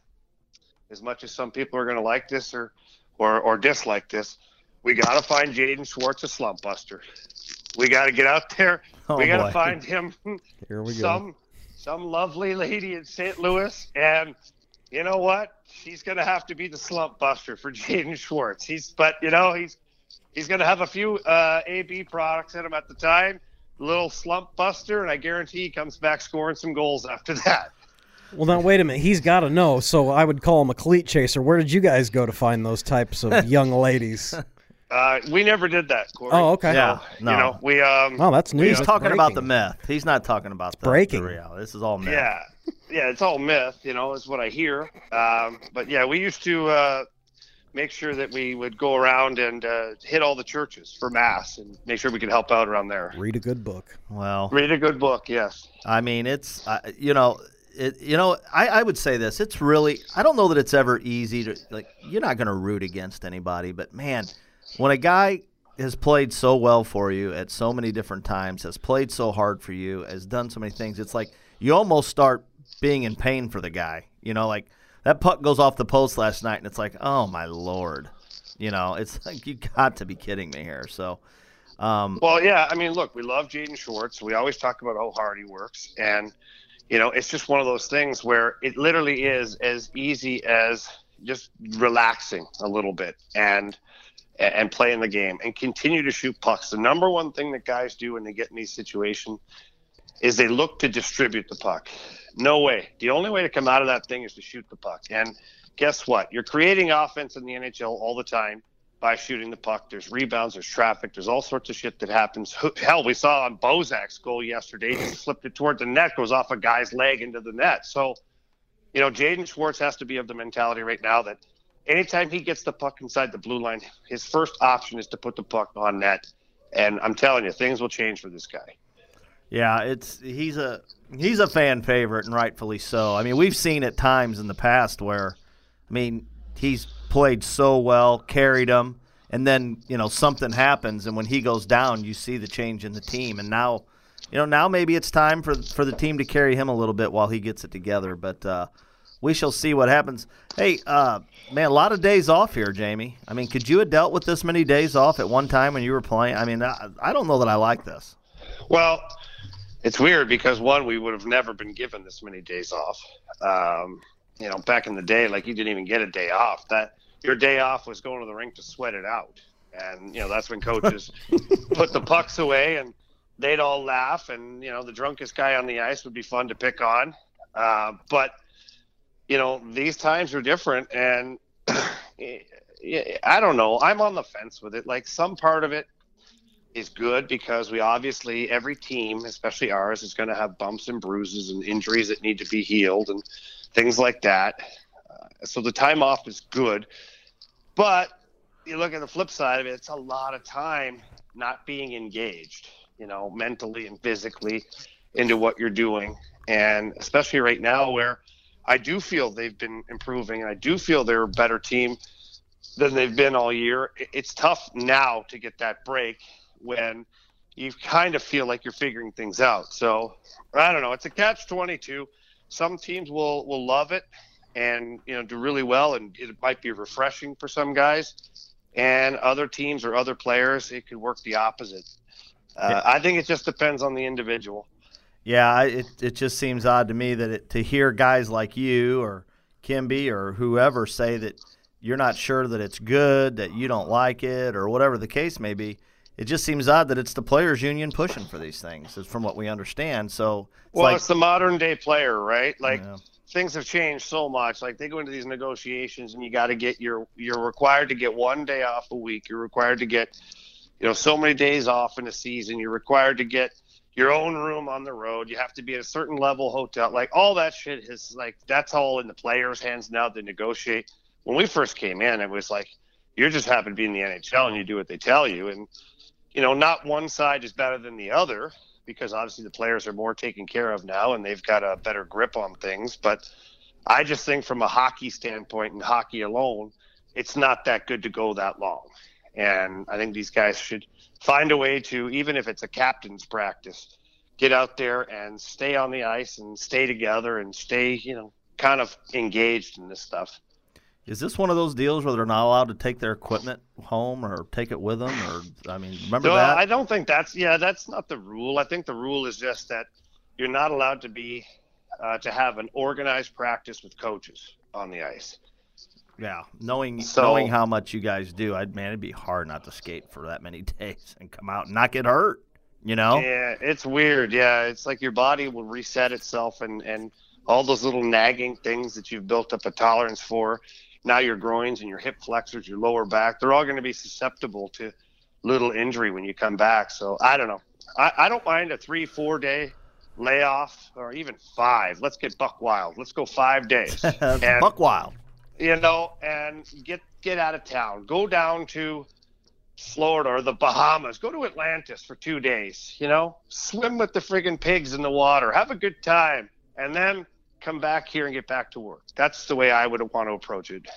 As much as some people are going to like this or, or, or dislike this, we got to find Jaden Schwartz a slump buster. We got to get out there. Oh, we got boy. to find him Here we some go. some lovely lady in Saint Louis, and you know what? She's going to have to be the slump buster for Jaden Schwartz. He's, but you know, he's he's going to have a few uh, A B products in him at the time. A little slump buster, and I guarantee he comes back scoring some goals after that. Well, now, wait a minute. He's got to know, so I would call him a cleat chaser. Where did you guys go to find those types of young ladies? Uh, we never did that, Corey. Oh, okay. Yeah, no. You know, we um. Oh, that's news. He's That's talking about breaking. the myth. He's not talking about the, breaking. the reality. This is all myth. Yeah, yeah, it's all myth. You know, is what I hear. Um, but yeah, we used to uh, make sure that we would go around and uh, hit all the churches for mass and make sure we could help out around there. Read a good book. Well, Read a good book. Yes. I mean, it's uh, you know, it you know, I, I would say this. It's really I don't know that it's ever easy to like. You're not going to root against anybody, but man, when a guy has played so well for you at so many different times, has played so hard for you, has done so many things, it's like you almost start being in pain for the guy. You know, like that puck goes off the post last night, and it's like, oh, my Lord. You know, it's like you got to be kidding me here. So, um, Well, yeah, I mean, look, we love Jaden Schwartz. We always talk about how hard he works. And, you know, it's just one of those things where it literally is as easy as just relaxing a little bit and – and play in the game and continue to shoot pucks. The number one thing that guys do when they get in these situations is they look to distribute the puck. No way. The only way to come out of that thing is to shoot the puck. And guess what? You're creating offense in the N H L all the time by shooting the puck. There's rebounds, there's traffic, there's all sorts of shit that happens. Hell, we saw on Bozak's goal yesterday, he just flipped it toward the net, goes off a guy's leg into the net. So, you know, Jaden Schwartz has to be of the mentality right now that anytime he gets the puck inside the blue line, his first option is to put the puck on net. And I'm telling you, things will change for this guy. Yeah, it's he's a he's a fan favorite, and rightfully so. I mean, we've seen at times in the past where, I mean, he's played so well, carried him, and then, you know, something happens, and when he goes down, you see the change in the team. And now, you know, now maybe it's time for for the team to carry him a little bit while he gets it together. But uh, we shall see what happens. Hey, uh, man, a lot of days off here, Jamie. I mean, could you have dealt with this many days off at one time when you were playing? I mean, I, I don't know that I like this. Well, it's weird because, one, we would have never been given this many days off. Um, you know, back in the day, like, you didn't even get a day off. That your day off was going to the rink to sweat it out. And, you know, that's when coaches put the pucks away and they'd all laugh. And, you know, the drunkest guy on the ice would be fun to pick on. Uh, but, you know, these times are different. And I don't know. I'm on the fence with it. Like, some part of it is good because we obviously, every team, especially ours, is going to have bumps and bruises and injuries that need to be healed and things like that. Uh, so the time off is good. But you look at the flip side of it, it's a lot of time not being engaged, you know, mentally and physically into what you're doing. And especially right now where I do feel they've been improving and I do feel they're a better team than they've been all year. It's tough now to get that break when you kind of feel like you're figuring things out. So I don't know. It's a catch twenty-two. Some teams will, will love it and, you know, do really well. And it might be refreshing for some guys, and other teams or other players, it could work the opposite. Uh, yeah. I think it just depends on the individual. Yeah, it it just seems odd to me that it, to hear guys like you or Kimby or whoever say that you're not sure that it's good, that you don't like it, or whatever the case may be. It just seems odd that it's the players' union pushing for these things, is from what we understand. So, it's well, like, it's the modern day player, right? Like yeah. Things have changed so much. Like they go into these negotiations, and you got to get your you're required to get one day off a week. You're required to get, you know, so many days off in a season. You're required to get your own room on the road. You have to be at a certain level hotel. Like all that shit is like that's all in the players' hands now to negotiate. When we first came in, it was like you're just happen to be in the N H L and you do what they tell you. And you know, not one side is better than the other because obviously the players are more taken care of now and they've got a better grip on things. But I just think from a hockey standpoint and hockey alone, it's not that good to go that long. And I think these guys should find a way to, even if it's a captain's practice, get out there and stay on the ice and stay together and stay, you know, kind of engaged in this stuff. Is this one of those deals where they're not allowed to take their equipment home or take it with them? Or I mean, remember no, that? I don't think that's yeah, that's not the rule. I think the rule is just that you're not allowed to be uh, to have an organized practice with coaches on the ice. Yeah, knowing so, knowing how much you guys do, I'd man, it'd be hard not to skate for that many days and come out and not get hurt. You know? Yeah, it's weird. Yeah, it's like your body will reset itself, and and all those little nagging things that you've built up a tolerance for. Now your groins and your hip flexors, your lower back, they're all going to be susceptible to little injury when you come back. So I don't know. I, I don't mind a three, four day layoff or even five. Let's get buck wild. Let's go five days. and, buck wild. You know, and get get out of town. Go down to Florida or the Bahamas. Go to Atlantis for two days. You know, swim with the friggin' pigs in the water. Have a good time. And then come back here and get back to work. That's the way I would want to approach it.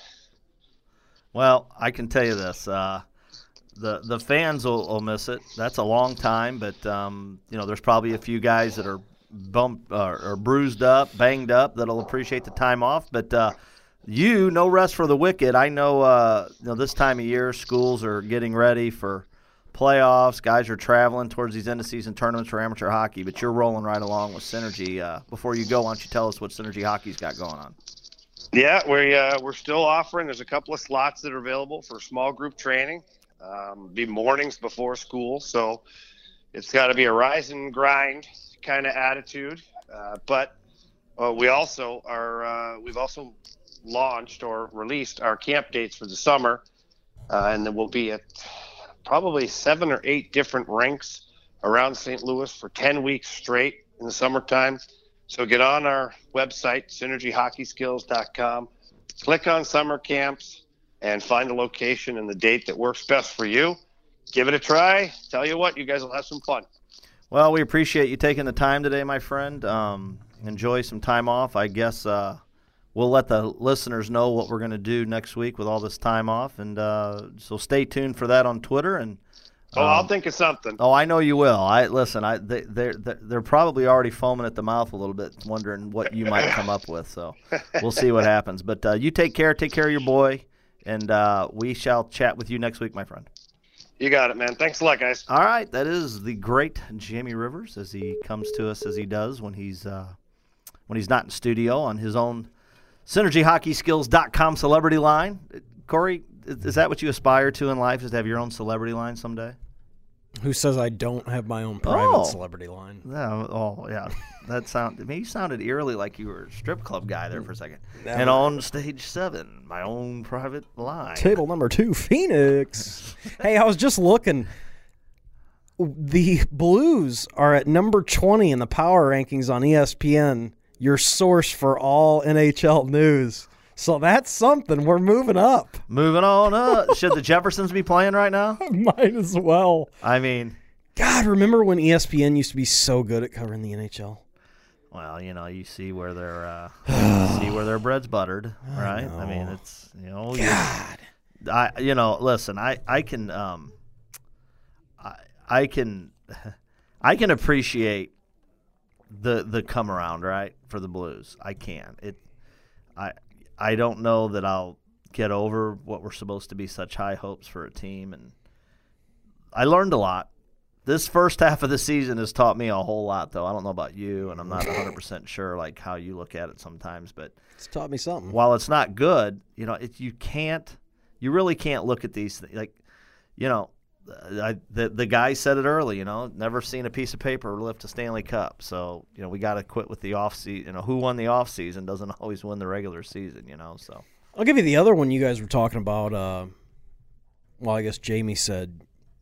Well, I can tell you this. Uh, the the fans will, will miss it. That's a long time, but, um, you know, there's probably a few guys that are bumped uh, or bruised up, banged up, that'll appreciate the time off. But uh, you, no rest for the wicked. I know, uh, you know this time of year, schools are getting ready for playoffs. Guys are traveling towards these end-of-season tournaments for amateur hockey, but you're rolling right along with Synergy. Uh, before you go, why don't you tell us what Synergy Hockey's got going on? Yeah, we, uh, we're still offering. There's a couple of slots that are available for small group training. Um, be mornings before school, so it's got to be a rise and grind kind of attitude. Uh, but uh, we also are uh, we've also launched or released our camp dates for the summer, uh, and then we'll be at probably seven or eight different rinks around Saint Louis for ten weeks straight in the summertime. So get on our website, synergy hockey skills dot com, click on summer camps, and find a location and the date that works best for you. Give it a try. Tell you what, you guys will have some fun. Well, we appreciate you taking the time today, my friend. Um, enjoy some time off. I guess uh, we'll let the listeners know what we're going to do next week with all this time off. And uh, so stay tuned for that on Twitter. And Oh, um, I'll think of something. Oh, I know you will. I listen. I they, they're they're probably already foaming at the mouth a little bit, wondering what you might come up with. So we'll see what happens. But uh, you take care. Take care of your boy, and uh, we shall chat with you next week, my friend. You got it, man. Thanks a lot, guys. All right, that is the great Jamie Rivers, as he comes to us as he does when he's uh, when he's not in studio on his own synergy hockey skills dot com celebrity line. Corey, is that what you aspire to in life? Is to have your own celebrity line someday? Who says I don't have my own private oh. celebrity line? Yeah, oh, yeah. That sound. I mean, you sounded eerily like you were a strip club guy there for a second. Never. And on stage seven, my own private line. Table number two, Phoenix. Hey, I was just looking. The Blues are at number twenty in the power rankings on E S P N, your source for all N H L news. So that's something. We're moving up. Moving on up. Should the Jeffersons be playing right now? Might as well. I mean, God, remember when E S P N used to be so good at covering the N H L? Well, you know, you see where their uh, see where their bread's buttered, right? I, I mean, it's you know, God. You, I you know, listen, I I can um, I I can I can appreciate the the come around, right, for the Blues. I can. It I. I don't know that I'll get over what were supposed to be such high hopes for a team. And I learned a lot. This first half of the season has taught me a whole lot, though. I don't know about you, and I'm not one hundred percent sure like how you look at it sometimes. But it's taught me something. While it's not good, you know, it, you can't – you really can't look at these things. Like, you know, I, the, the guy said it early, you know, never seen a piece of paper lift a Stanley Cup. So, you know, we got to quit with the off-season. You know, who won the off-season doesn't always win the regular season, you know. So I'll give you the other one you guys were talking about. Uh, well, I guess Jamie said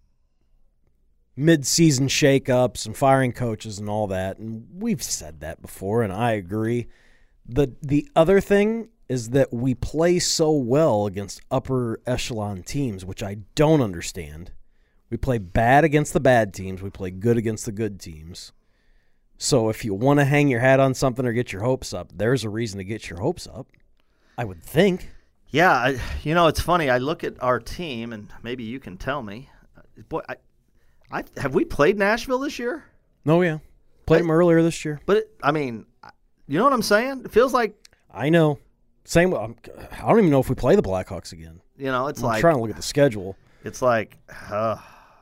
mid-season shakeups and firing coaches and all that. And we've said that before, and I agree. The, the other thing is that we play so well against upper echelon teams, which I don't understand. We play bad against the bad teams. We play good against the good teams. So if you want to hang your hat on something or get your hopes up, there's a reason to get your hopes up, I would think. Yeah, I, you know, it's funny. I look at our team, and maybe you can tell me. Boy, I, I have we played Nashville this year? Oh, yeah. Played I, them earlier this year. But, it, I mean, you know what I'm saying? It feels like I know. Same. I'm, I don't even know if we play the Blackhawks again. You know, it's I'm like trying to look at the schedule. It's like, uh,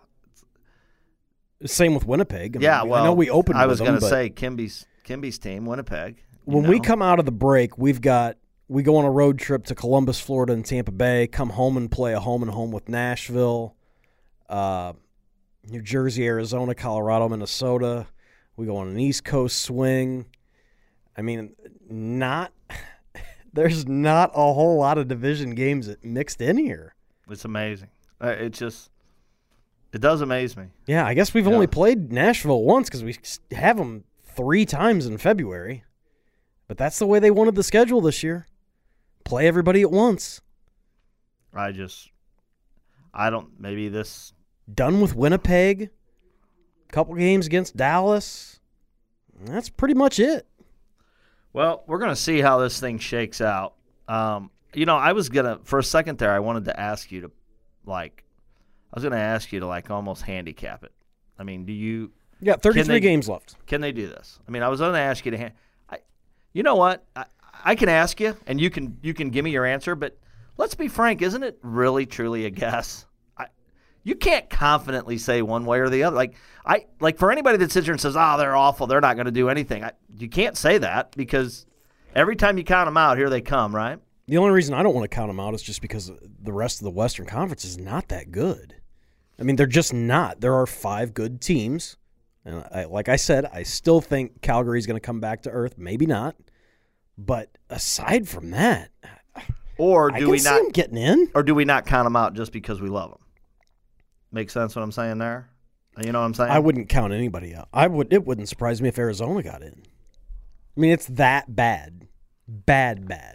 same with Winnipeg. I mean, yeah. Well, I know we opened. I was going to say Kimby's Kimby's team, Winnipeg. When know. we come out of the break, we've got we go on a road trip to Columbus, Florida, and Tampa Bay. Come home and play a home and home with Nashville, uh, New Jersey, Arizona, Colorado, Minnesota. We go on an East Coast swing. I mean, not. There's not a whole lot of division games mixed in here. It's amazing. It just, it does amaze me. Yeah, I guess we've yeah. only played Nashville once because we have them three times in February. But that's the way they wanted the schedule this year. Play everybody at once. I just, I don't, maybe this. Done with Winnipeg. Couple games against Dallas. That's pretty much it. Well, we're going to see how this thing shakes out. Um, you know, I was going to, for a second there, I wanted to ask you to, like, I was going to ask you to, like, almost handicap it. I mean, do you? Yeah, thirty-three they, games left. Can they do this? I mean, I was going to ask you to, hand, I, you know what? I, I can ask you, and you can you can give me your answer, but let's be frank, isn't it really, truly a guess? I, you can't confidently say one way or the other. Like, I like for anybody that sits here and says, oh, they're awful, they're not going to do anything. I, you can't say that because every time you count them out, here they come, right? The only reason I don't want to count them out is just because the rest of the Western Conference is not that good. I mean, they're just not. There are five good teams. And I, like I said, I still think Calgary's going to come back to earth. Maybe not. But aside from that, or do I can we see not them getting in? Or do we not count them out just because we love them? Make sense what I'm saying there? You know what I'm saying? I wouldn't count anybody out. I would. It wouldn't surprise me if Arizona got in. I mean, it's that bad. Bad, bad.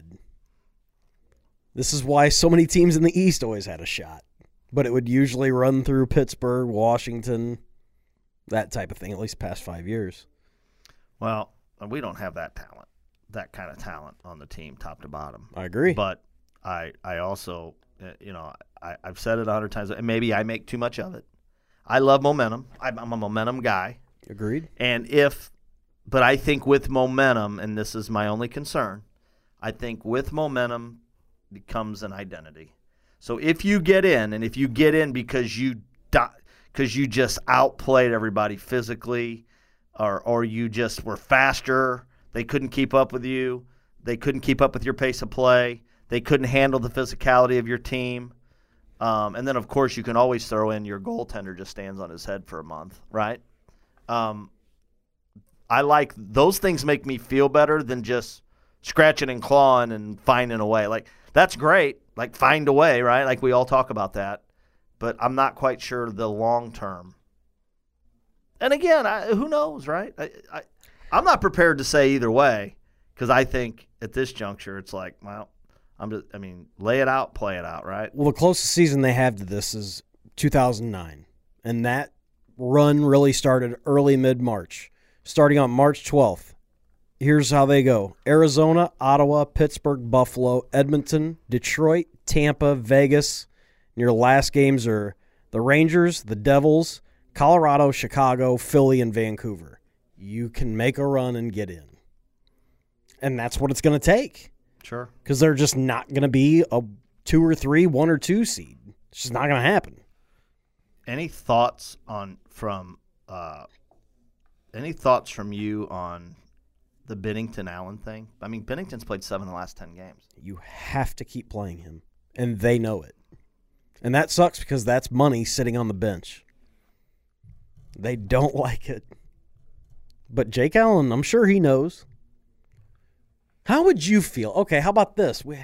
This is why so many teams in the East always had a shot. But it would usually run through Pittsburgh, Washington, that type of thing, at least past five years. Well, we don't have that talent, that kind of talent on the team, top to bottom. I agree. But I I also, you know, I, I've said it a hundred times, and maybe I make too much of it. I love momentum. I'm, I'm a momentum guy. Agreed. And if, but I think with momentum, and this is my only concern, I think with momentum becomes an identity. So if you get in, and if you get in because you because you just outplayed everybody physically, or or you just were faster, they couldn't keep up with you, they couldn't keep up with your pace of play, they couldn't handle the physicality of your team. Um, and then, of course, you can always throw in your goaltender just stands on his head for a month, right? Um, I like those things make me feel better than just scratching and clawing and finding a way. Like, that's great. Like, find a way, right? Like, we all talk about that. But I'm not quite sure the long term. And again, I, who knows, right? I, I, I'm not prepared to say either way because I think at this juncture it's like, well, I'm just, I mean, lay it out, play it out, right? Well, the closest season they have to this is two thousand nine, and that run really started early mid-March, starting on March twelfth. Here's how they go. Arizona, Ottawa, Pittsburgh, Buffalo, Edmonton, Detroit, Tampa, Vegas. And your last games are the Rangers, the Devils, Colorado, Chicago, Philly, and Vancouver. You can make a run and get in. And that's what it's going to take. Sure. Because they're just not going to be a two or three, one or two seed. It's just not going to happen. Any thoughts on from uh, any thoughts from you on the Binnington Allen thing? I mean, Binnington's played seven of the last ten games. You have to keep playing him, and they know it. And that sucks because that's money sitting on the bench. They don't like it. But Jake Allen, I'm sure he knows. How would you feel? Okay, how about this? We,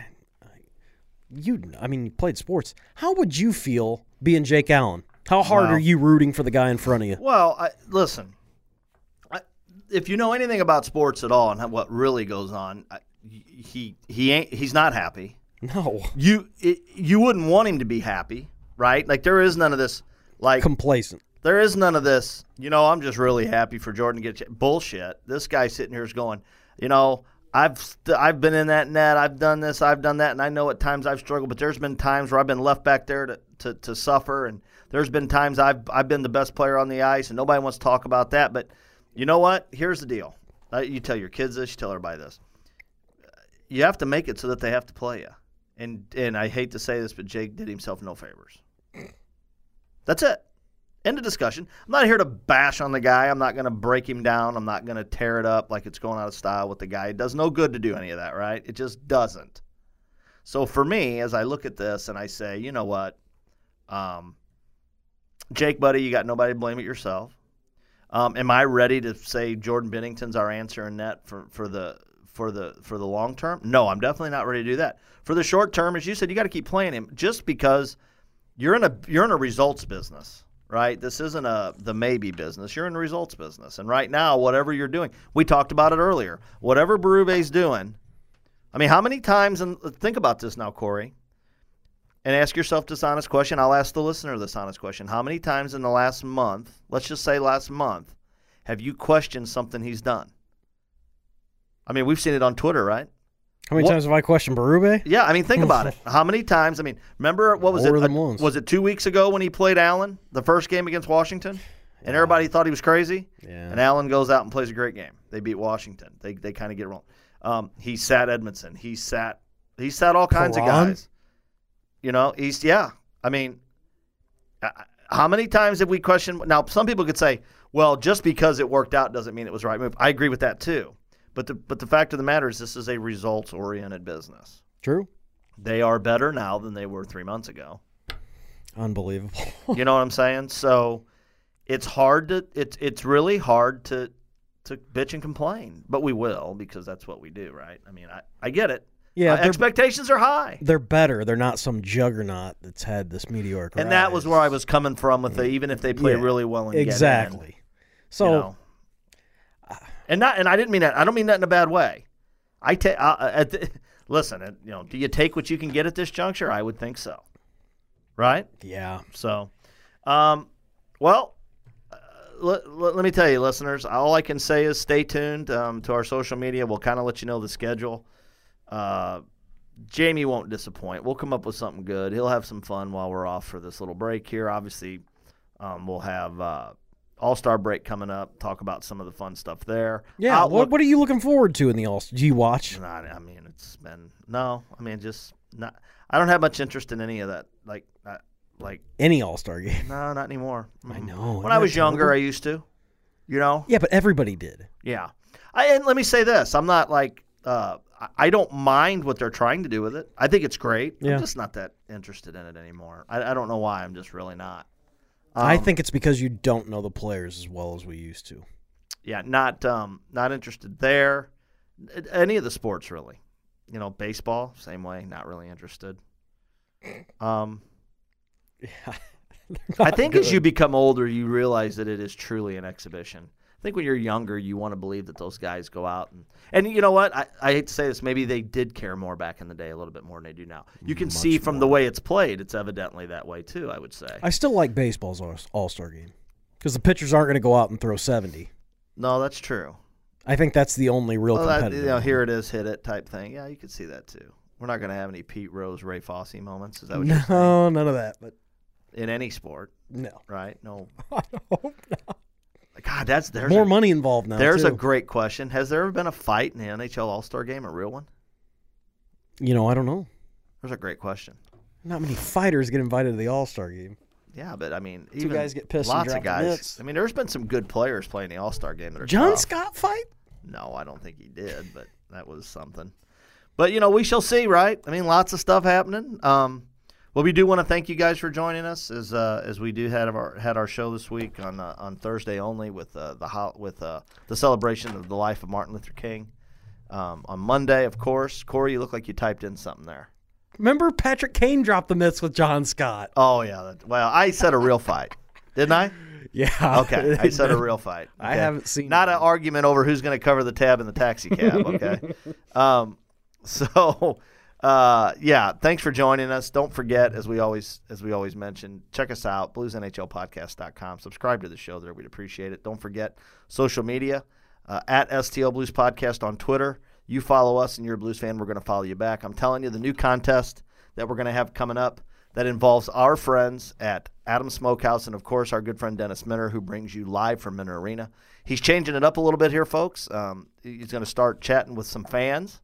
you, I mean, you played sports. How would you feel being Jake Allen? How hard wow. are you rooting for the guy in front of you? Well, I, listen, I, if you know anything about sports at all and what really goes on, I, he he ain't he's not happy. No, you it, you wouldn't want him to be happy, right? Like there is none of this like complacent. There is none of this. You know, I'm just really happy for Jordan to get bullshit. This guy sitting here is going, you know. I've st- I've been in that net. I've done this. I've done that, and I know at times I've struggled. But there's been times where I've been left back there to, to, to suffer, and there's been times I've I've been the best player on the ice, and nobody wants to talk about that. But you know what? Here's the deal. Uh, you tell your kids this. You tell everybody this. you have to make it so that they have to play you. And and I hate to say this, but Jake did himself no favors. That's it. End of discussion. I'm not here to bash on the guy. I'm not going to break him down. I'm not going to tear it up like it's going out of style with the guy. It does no good to do any of that, right? It just doesn't. So for me, as I look at this and I say, you know what, um, Jake, buddy, you got nobody to blame it yourself. Um, am I ready to say Jordan Binnington's our answer in net for, for the for the for the long term? No, I'm definitely not ready to do that. For the short term, as you said, you got to keep playing him just because you're in a you're in a results business. Right? This isn't a the maybe business. You're in the results business. And right now, whatever you're doing, we talked about it earlier. Whatever Berube's doing, I mean, how many times, and think about this now, Corey, and ask yourself this honest question. I'll ask the listener this honest question. How many times in the last month, let's just say last month, have you questioned something he's done? I mean, we've seen it on Twitter, right? How many what? times have I questioned Berube? Yeah, I mean, think about it. How many times? I mean, remember, what was More it? Than uh, once. Was it two weeks ago when he played Allen, the first game against Washington? And yeah. everybody thought he was crazy? Yeah. And Allen goes out and plays a great game. They beat Washington. They they kind of get it wrong. Um, he sat Edmondson. He sat he sat all kinds Karan? of guys. You know, he's, yeah. I mean, how many times have we questioned? Now, some people could say, well, just because it worked out doesn't mean it was the right move. I agree with that, too. But the but the fact of the matter is this is a results-oriented business. True. They are better now than they were three months ago. Unbelievable. You know what I'm saying? So it's hard to it's it's really hard to to bitch and complain, but we will because that's what we do, right? I mean, I, I get it. Yeah, uh, expectations are high. They're better. They're not some juggernaut that's had this meteoric rise. And that was where I was coming from with the even if they play yeah, really well and exactly. Get in, so. You know. And not, and I didn't mean that. I don't mean that in a bad way. I take. Uh, listen, uh, you know, do you take what you can get at this juncture? I would think so. Right? Yeah. So, um, well, uh, let, let, let me tell you, listeners. All I can say is stay tuned um, to our social media. We'll kind of let you know the schedule. Uh, Jamie won't disappoint. We'll come up with something good. He'll have some fun while we're off for this little break here. Obviously, um, we'll have. Uh, All-Star break coming up. Talk about some of the fun stuff there. Yeah. Outlook, what What are you looking forward to in the All-Star? Do you watch? Not, I mean, it's been no. I mean, just not. I don't have much interest in any of that. Like, uh, like any All-Star game. No, not anymore. I know. When I was younger, terrible? I used to. You know. Yeah, but everybody did. Yeah. I and let me say this. I'm not like. Uh, I don't mind what they're trying to do with it. I think it's great. Yeah. I'm just not that interested in it anymore. I, I don't know why. I'm just really not. Um, I think it's because you don't know the players as well as we used to. Yeah, not um, not interested there. Any of the sports, really. You know, baseball, same way, not really interested. Um, yeah, I think good. As you become older, you realize that it is truly an exhibition. I think when you're younger, you want to believe that those guys go out. And, and you know what? I, I hate to say this. Maybe they did care more back in the day a little bit more than they do now. You can Much see from more. the way it's played, it's evidently that way too, I would say. I still like baseball's All-Star game because the pitchers aren't going to go out and throw seventy. No, that's true. I think that's the only real well, that, competitive. You know, here it is, hit it type thing. Yeah, you could see that too. We're not going to have any Pete Rose, Ray Fosse moments. Is that what no, you're saying? No, none of that. But in any sport. No. Right? No. I hope not. God, that's there's more a, money involved now. There's too. a great question. Has there ever been a fight in the N H L All-Star game, a real one? You know, I don't know. There's a great question. Not many fighters get invited to the All-Star game. Yeah, but I mean, two even guys get pissed. Lots and of drop guys. mitts. I mean, there's been some good players playing the All-Star game that are John tough. Scott fight? No, I don't think he did, but that was something. But you know, we shall see, right? I mean, lots of stuff happening. Um, Well, we do want to thank you guys for joining us as uh, as we do had our had our show this week on uh, on Thursday only with uh, the ho- with uh, the celebration of the life of Martin Luther King. Um, on Monday, of course, Corey, you look like you typed in something there. Remember Patrick Kane dropped the mitts with John Scott. Oh yeah, that, well, I said a real fight, didn't I? Yeah. Okay, I said a real fight. Okay? I haven't seen not that. an argument over who's going to cover the tab in the taxi cab. Okay, um, so. Uh, yeah, thanks for joining us. Don't forget, as we always as we always mention, check us out, blues N H L podcast dot com. Subscribe to the show there. We'd appreciate it. Don't forget social media, uh, at S T L Blues Podcast on Twitter. You follow us and you're a Blues fan, we're going to follow you back. I'm telling you, the new contest that we're going to have coming up that involves our friends at Adams Smokehouse and, of course, our good friend Dennis Minner, who brings you live from Minner Arena. He's changing it up a little bit here, folks. Um, he's going to start chatting with some fans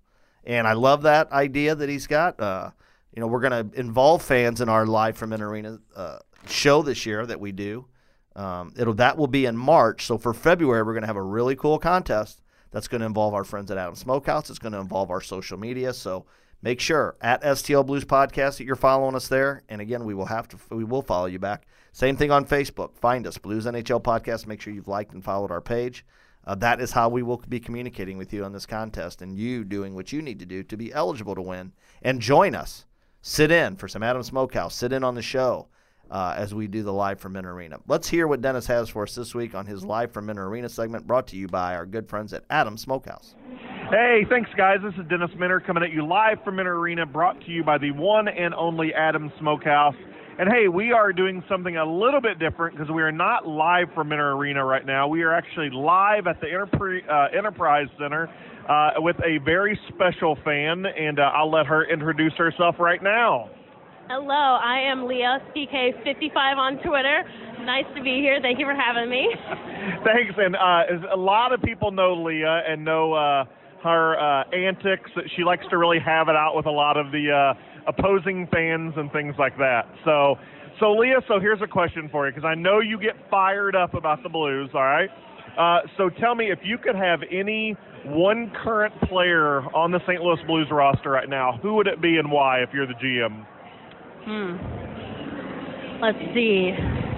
And I love that idea that he's got. Uh, you know, we're going to involve fans in our Live from Arena uh, show this year that we do. Um, it'll That will be in March. So for February, we're going to have a really cool contest that's going to involve our friends at Adam Smokehouse. It's going to involve our social media. So make sure at S T L Blues Podcast that you're following us there. And again, we will have to we will follow you back. Same thing on Facebook. Find us, Blues N H L Podcast. Make sure you've liked and followed our page. Uh, that is how we will be communicating with you on this contest and you doing what you need to do to be eligible to win. And join us. Sit in for some Adam Smokehouse. Sit in on the show uh, as we do the Live from Minter Arena. Let's hear what Dennis has for us this week on his Live from Minter Arena segment, brought to you by our good friends at Adam Smokehouse. Hey, thanks, guys. This is Dennis Minter coming at you live from Minter Arena, brought to you by the one and only Adam Smokehouse. And, hey, we are doing something a little bit different because we are not live from Minter Arena right now. We are actually live at the Enterpri- uh, Enterprise Center uh, with a very special fan, and uh, I'll let her introduce herself right now. Hello, I am Leah, C K fifty-five on Twitter. Nice to be here. Thank you for having me. Thanks. And uh, a lot of people know Leah and know uh, her uh, antics. She likes to really have it out with a lot of the uh, opposing fans and things like that. So, so Leah, so here's a question for you, because I know you get fired up about the Blues, all right? Uh, so tell me, if you could have any one current player on the Saint Louis Blues roster right now, who would it be and why if you're the G M? Hmm. Let's see.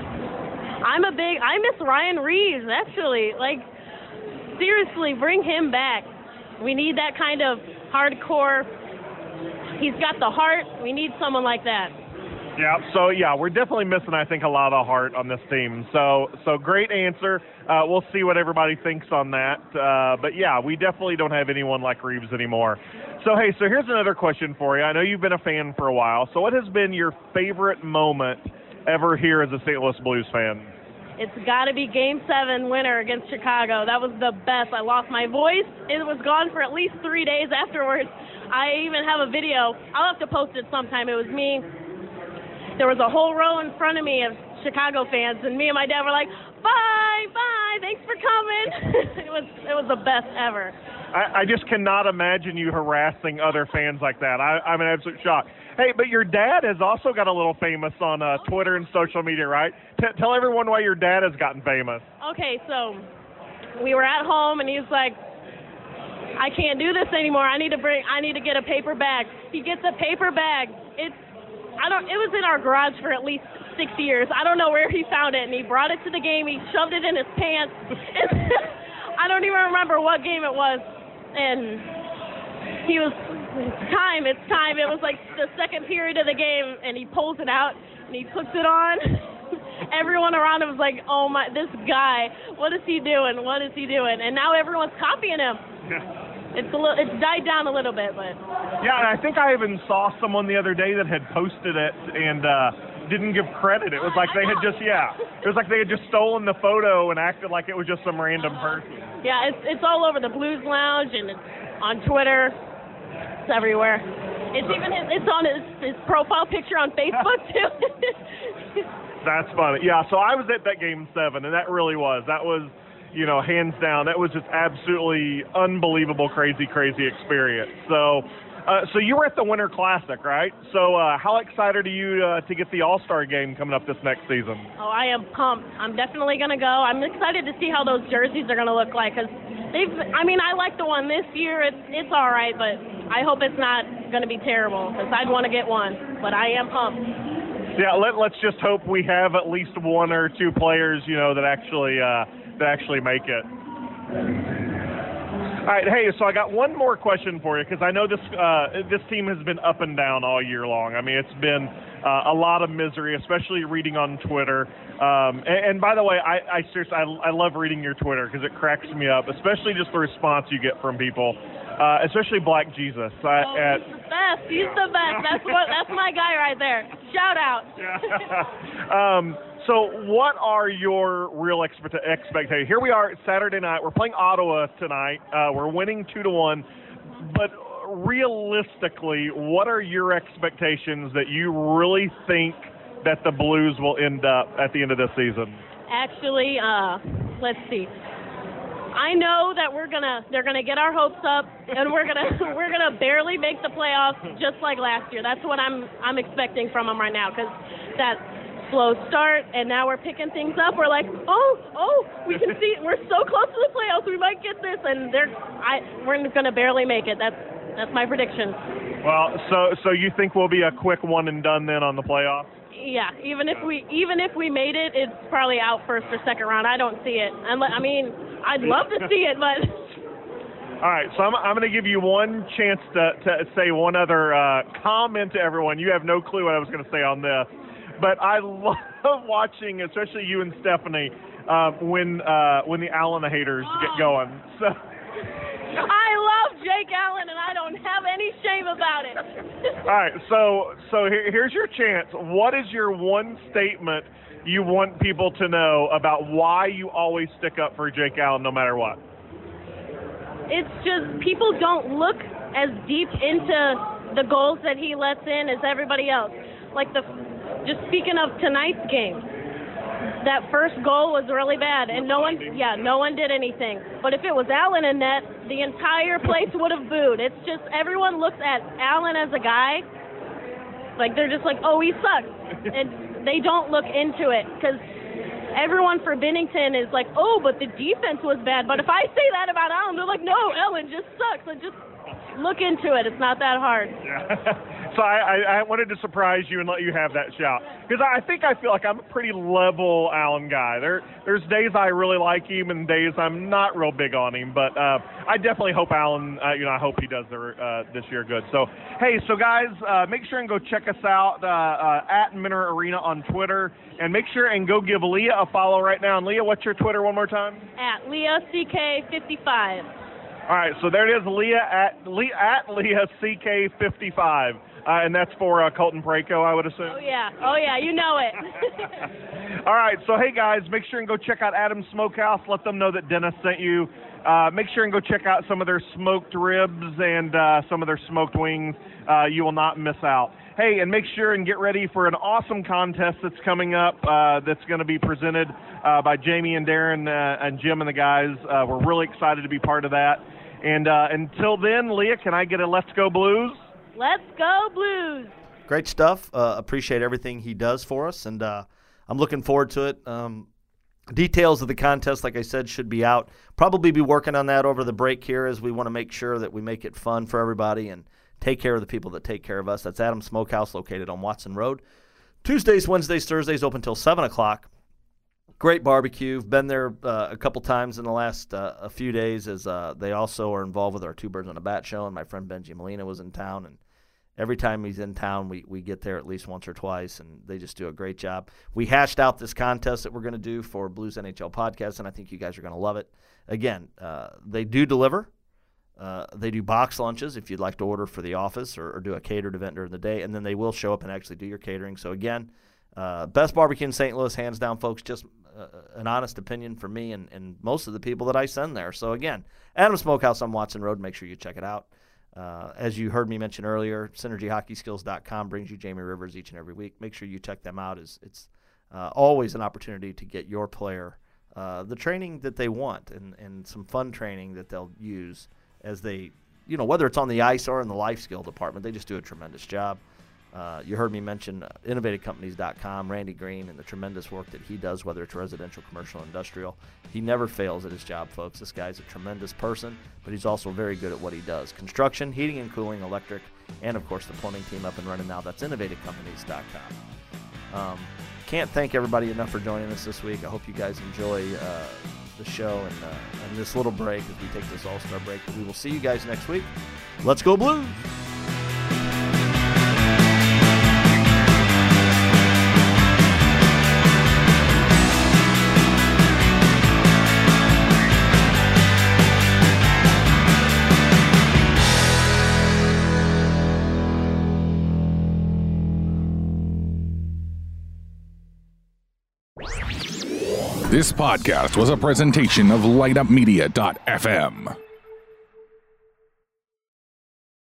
I'm a big, I miss Ryan Reeves, actually. Like, seriously, bring him back. We need that kind of hardcore. He's got the heart. We need someone like that. Yeah, so, yeah, we're definitely missing, I think, a lot of heart on this team. So, so great answer. Uh, we'll see what everybody thinks on that. Uh, but, yeah, we definitely don't have anyone like Reeves anymore. So, hey, so here's another question for you. I know you've been a fan for a while. So what has been your favorite moment ever here as a Saint Louis Blues fan? It's got to be Game seven winner against Chicago. That was the best. I lost my voice. It was gone for at least three days afterwards. I even have a video. I'll have to post it sometime. It was me. There was a whole row in front of me of Chicago fans, and me and my dad were like, bye, bye, thanks for coming. it was it was the best ever. I, I just cannot imagine you harassing other fans like that. I, I'm in absolute shock. Hey, but your dad has also got a little famous on uh, Twitter and social media, right? T- tell everyone why your dad has gotten famous. Okay, so we were at home, and he was like, I can't do this anymore. I need to bring. I need to get a paper bag. He gets a paper bag. It's I don't. It was in our garage for at least six years. I don't know where he found it, and he brought it to the game. He shoved it in his pants. I don't even remember what game it was, and he was. It's time. It's time. It was like the second period of the game, and he pulls it out and he puts it on. Everyone around him was like, "Oh my, this guy! What is he doing? What is he doing?" And now everyone's copying him. It's a little, it's died down a little bit, but yeah. And I think I even saw someone the other day that had posted it and uh, didn't give credit. It was like they had just yeah. It was like they had just stolen the photo and acted like it was just some random person. Yeah, it's it's all over the Blues Lounge and it's on Twitter. It's everywhere. It's even his, it's on his, his profile picture on Facebook too. That's funny. Yeah. So I was at that game seven, and that really was. That was. You know, hands down, that was just absolutely unbelievable, crazy, crazy experience. So, uh, so you were at the Winter Classic, right? So, uh, how excited are you uh, to get the All-Star game coming up this next season? Oh, I am pumped. I'm definitely going to go. I'm excited to see how those jerseys are going to look like because they've. I mean, I like the one this year. It's it's all right, but I hope it's not going to be terrible because I'd want to get one. But I am pumped. Yeah, let, let's just hope we have at least one or two players, you know, that actually. Uh, to actually make it. All right, hey, so I got one more question for you because I know this uh, this team has been up and down all year long. I mean, it's been uh, a lot of misery, especially reading on Twitter. Um, and, and by the way, I, I seriously I, I love reading your Twitter because it cracks me up, especially just the response you get from people, uh, especially Black Jesus. I, oh, at, he's the best. He's the best. That's what. That's my guy right there. Shout out. Yeah. um, So what are your real expect- expectations? Here we are Saturday night. We're playing Ottawa tonight. Uh, we're winning two to one. But realistically, what are your expectations that you really think that the Blues will end up at the end of this season? Actually, uh, let's see. I know that we're gonna they're gonna get our hopes up, and we're gonna we're gonna barely make the playoffs, just like last year. That's what I'm I'm expecting from them right now, because that slow start, and now we're picking things up. We're like, oh oh, we can see we're so close to the playoffs. We might get this, and they're I we're gonna barely make it. That's that's my prediction. Well, so so you think we'll be a quick one and done then on the playoffs? Yeah, even if we even if we made it, it's probably out first or second round. I don't see it. Unless, I mean, I'd love to see it, but. All right, so I'm I'm going to give you one chance to to say one other uh, comment to everyone. You have no clue what I was going to say on this, but I love watching, especially you and Stephanie, uh, when uh, when the Allen haters oh. get going. So. I love Jake Allen, and I don't have any shame about it. All right, so so here, here's your chance. What is your one statement you want people to know about why you always stick up for Jake Allen no matter what? It's just people don't look as deep into the goals that he lets in as everybody else. Like the, just speaking of tonight's game, that first goal was really bad, and no one, yeah, no one did anything. But if it was Allen in net, the entire place would have booed. It's just everyone looks at Allen as a guy, like they're just like, oh, he sucks, and they don't look into it, because everyone for Bennington is like, oh, but the defense was bad. But if I say that about Allen, they're like, no, Allen just sucks. And just look into it. It's not that hard. Yeah. So I, I, I wanted to surprise you and let you have that shout, because I think I feel like I'm a pretty level Allen guy. There, there's days I really like him and days I'm not real big on him, but uh, I definitely hope Allen, uh, you know, I hope he does the, uh, this year good. So, hey, so guys, uh, make sure and go check us out uh, uh, at Minter Arena on Twitter, and make sure and go give Leah a follow right now. And Leah, what's your Twitter one more time? At Leah C K fifty-five. All right, so there it is, Leah at Leah at Leah C K fifty-five. Uh, and that's for uh, Colton Parayko, I would assume. Oh, yeah. Oh, yeah. You know it. All right. So, hey, guys, make sure and go check out Adam's Smokehouse. Let them know that Dennis sent you. Uh, make sure and go check out some of their smoked ribs and uh, some of their smoked wings. Uh, you will not miss out. Hey, and make sure and get ready for an awesome contest that's coming up uh, that's going to be presented uh, by Jamie and Darren uh, and Jim and the guys. Uh, we're really excited to be part of that. And uh, until then, Leah, can I get a Let's Go Blues? Let's go Blues. Great stuff. Uh, appreciate everything he does for us, and uh, I'm looking forward to it. Um, details of the contest, like I said, should be out. Probably be working on that over the break here, as we want to make sure that we make it fun for everybody and take care of the people that take care of us. That's Adam's Smokehouse, located on Watson Road. Tuesdays, Wednesdays, Thursdays, open till seven o'clock. Great barbecue. Been there uh, a couple times in the last uh, a few days, as uh, they also are involved with our Two Birds on a Bat show, and my friend Benji Molina was in town, and every time he's in town, we, we get there at least once or twice, and they just do a great job. We hashed out this contest that we're going to do for Blues N H L Podcast, and I think you guys are going to love it. Again, uh, they do deliver. Uh, they do box lunches if you'd like to order for the office or, or do a catered event during the day, and then they will show up and actually do your catering. So, again, uh, best barbecue in Saint Louis, hands down, folks. Just uh, an honest opinion from me and, and most of the people that I send there. So, again, Adam's Smokehouse on Watson Road. Make sure you check it out. Uh, as you heard me mention earlier, synergy hockey skills dot com brings you Jamie Rivers each and every week. Make sure you check them out. It's, it's uh, always an opportunity to get your player uh, the training that they want and, and some fun training that they'll use as they, you know, whether it's on the ice or in the life skill department. They just do a tremendous job. Uh, you heard me mention uh, innovative companies dot com, Randy Green, and the tremendous work that he does, whether it's residential, commercial, industrial. He never fails at his job, folks. This guy's a tremendous person, but he's also very good at what he does. Construction, heating and cooling, electric, and, of course, the plumbing team up and running now. That's innovative companies dot com. Um, can't thank everybody enough for joining us this week. I hope you guys enjoy uh, the show and, uh, and this little break as we take this All-Star break. But we will see you guys next week. Let's go Blues! This podcast was a presentation of light up media dot f m.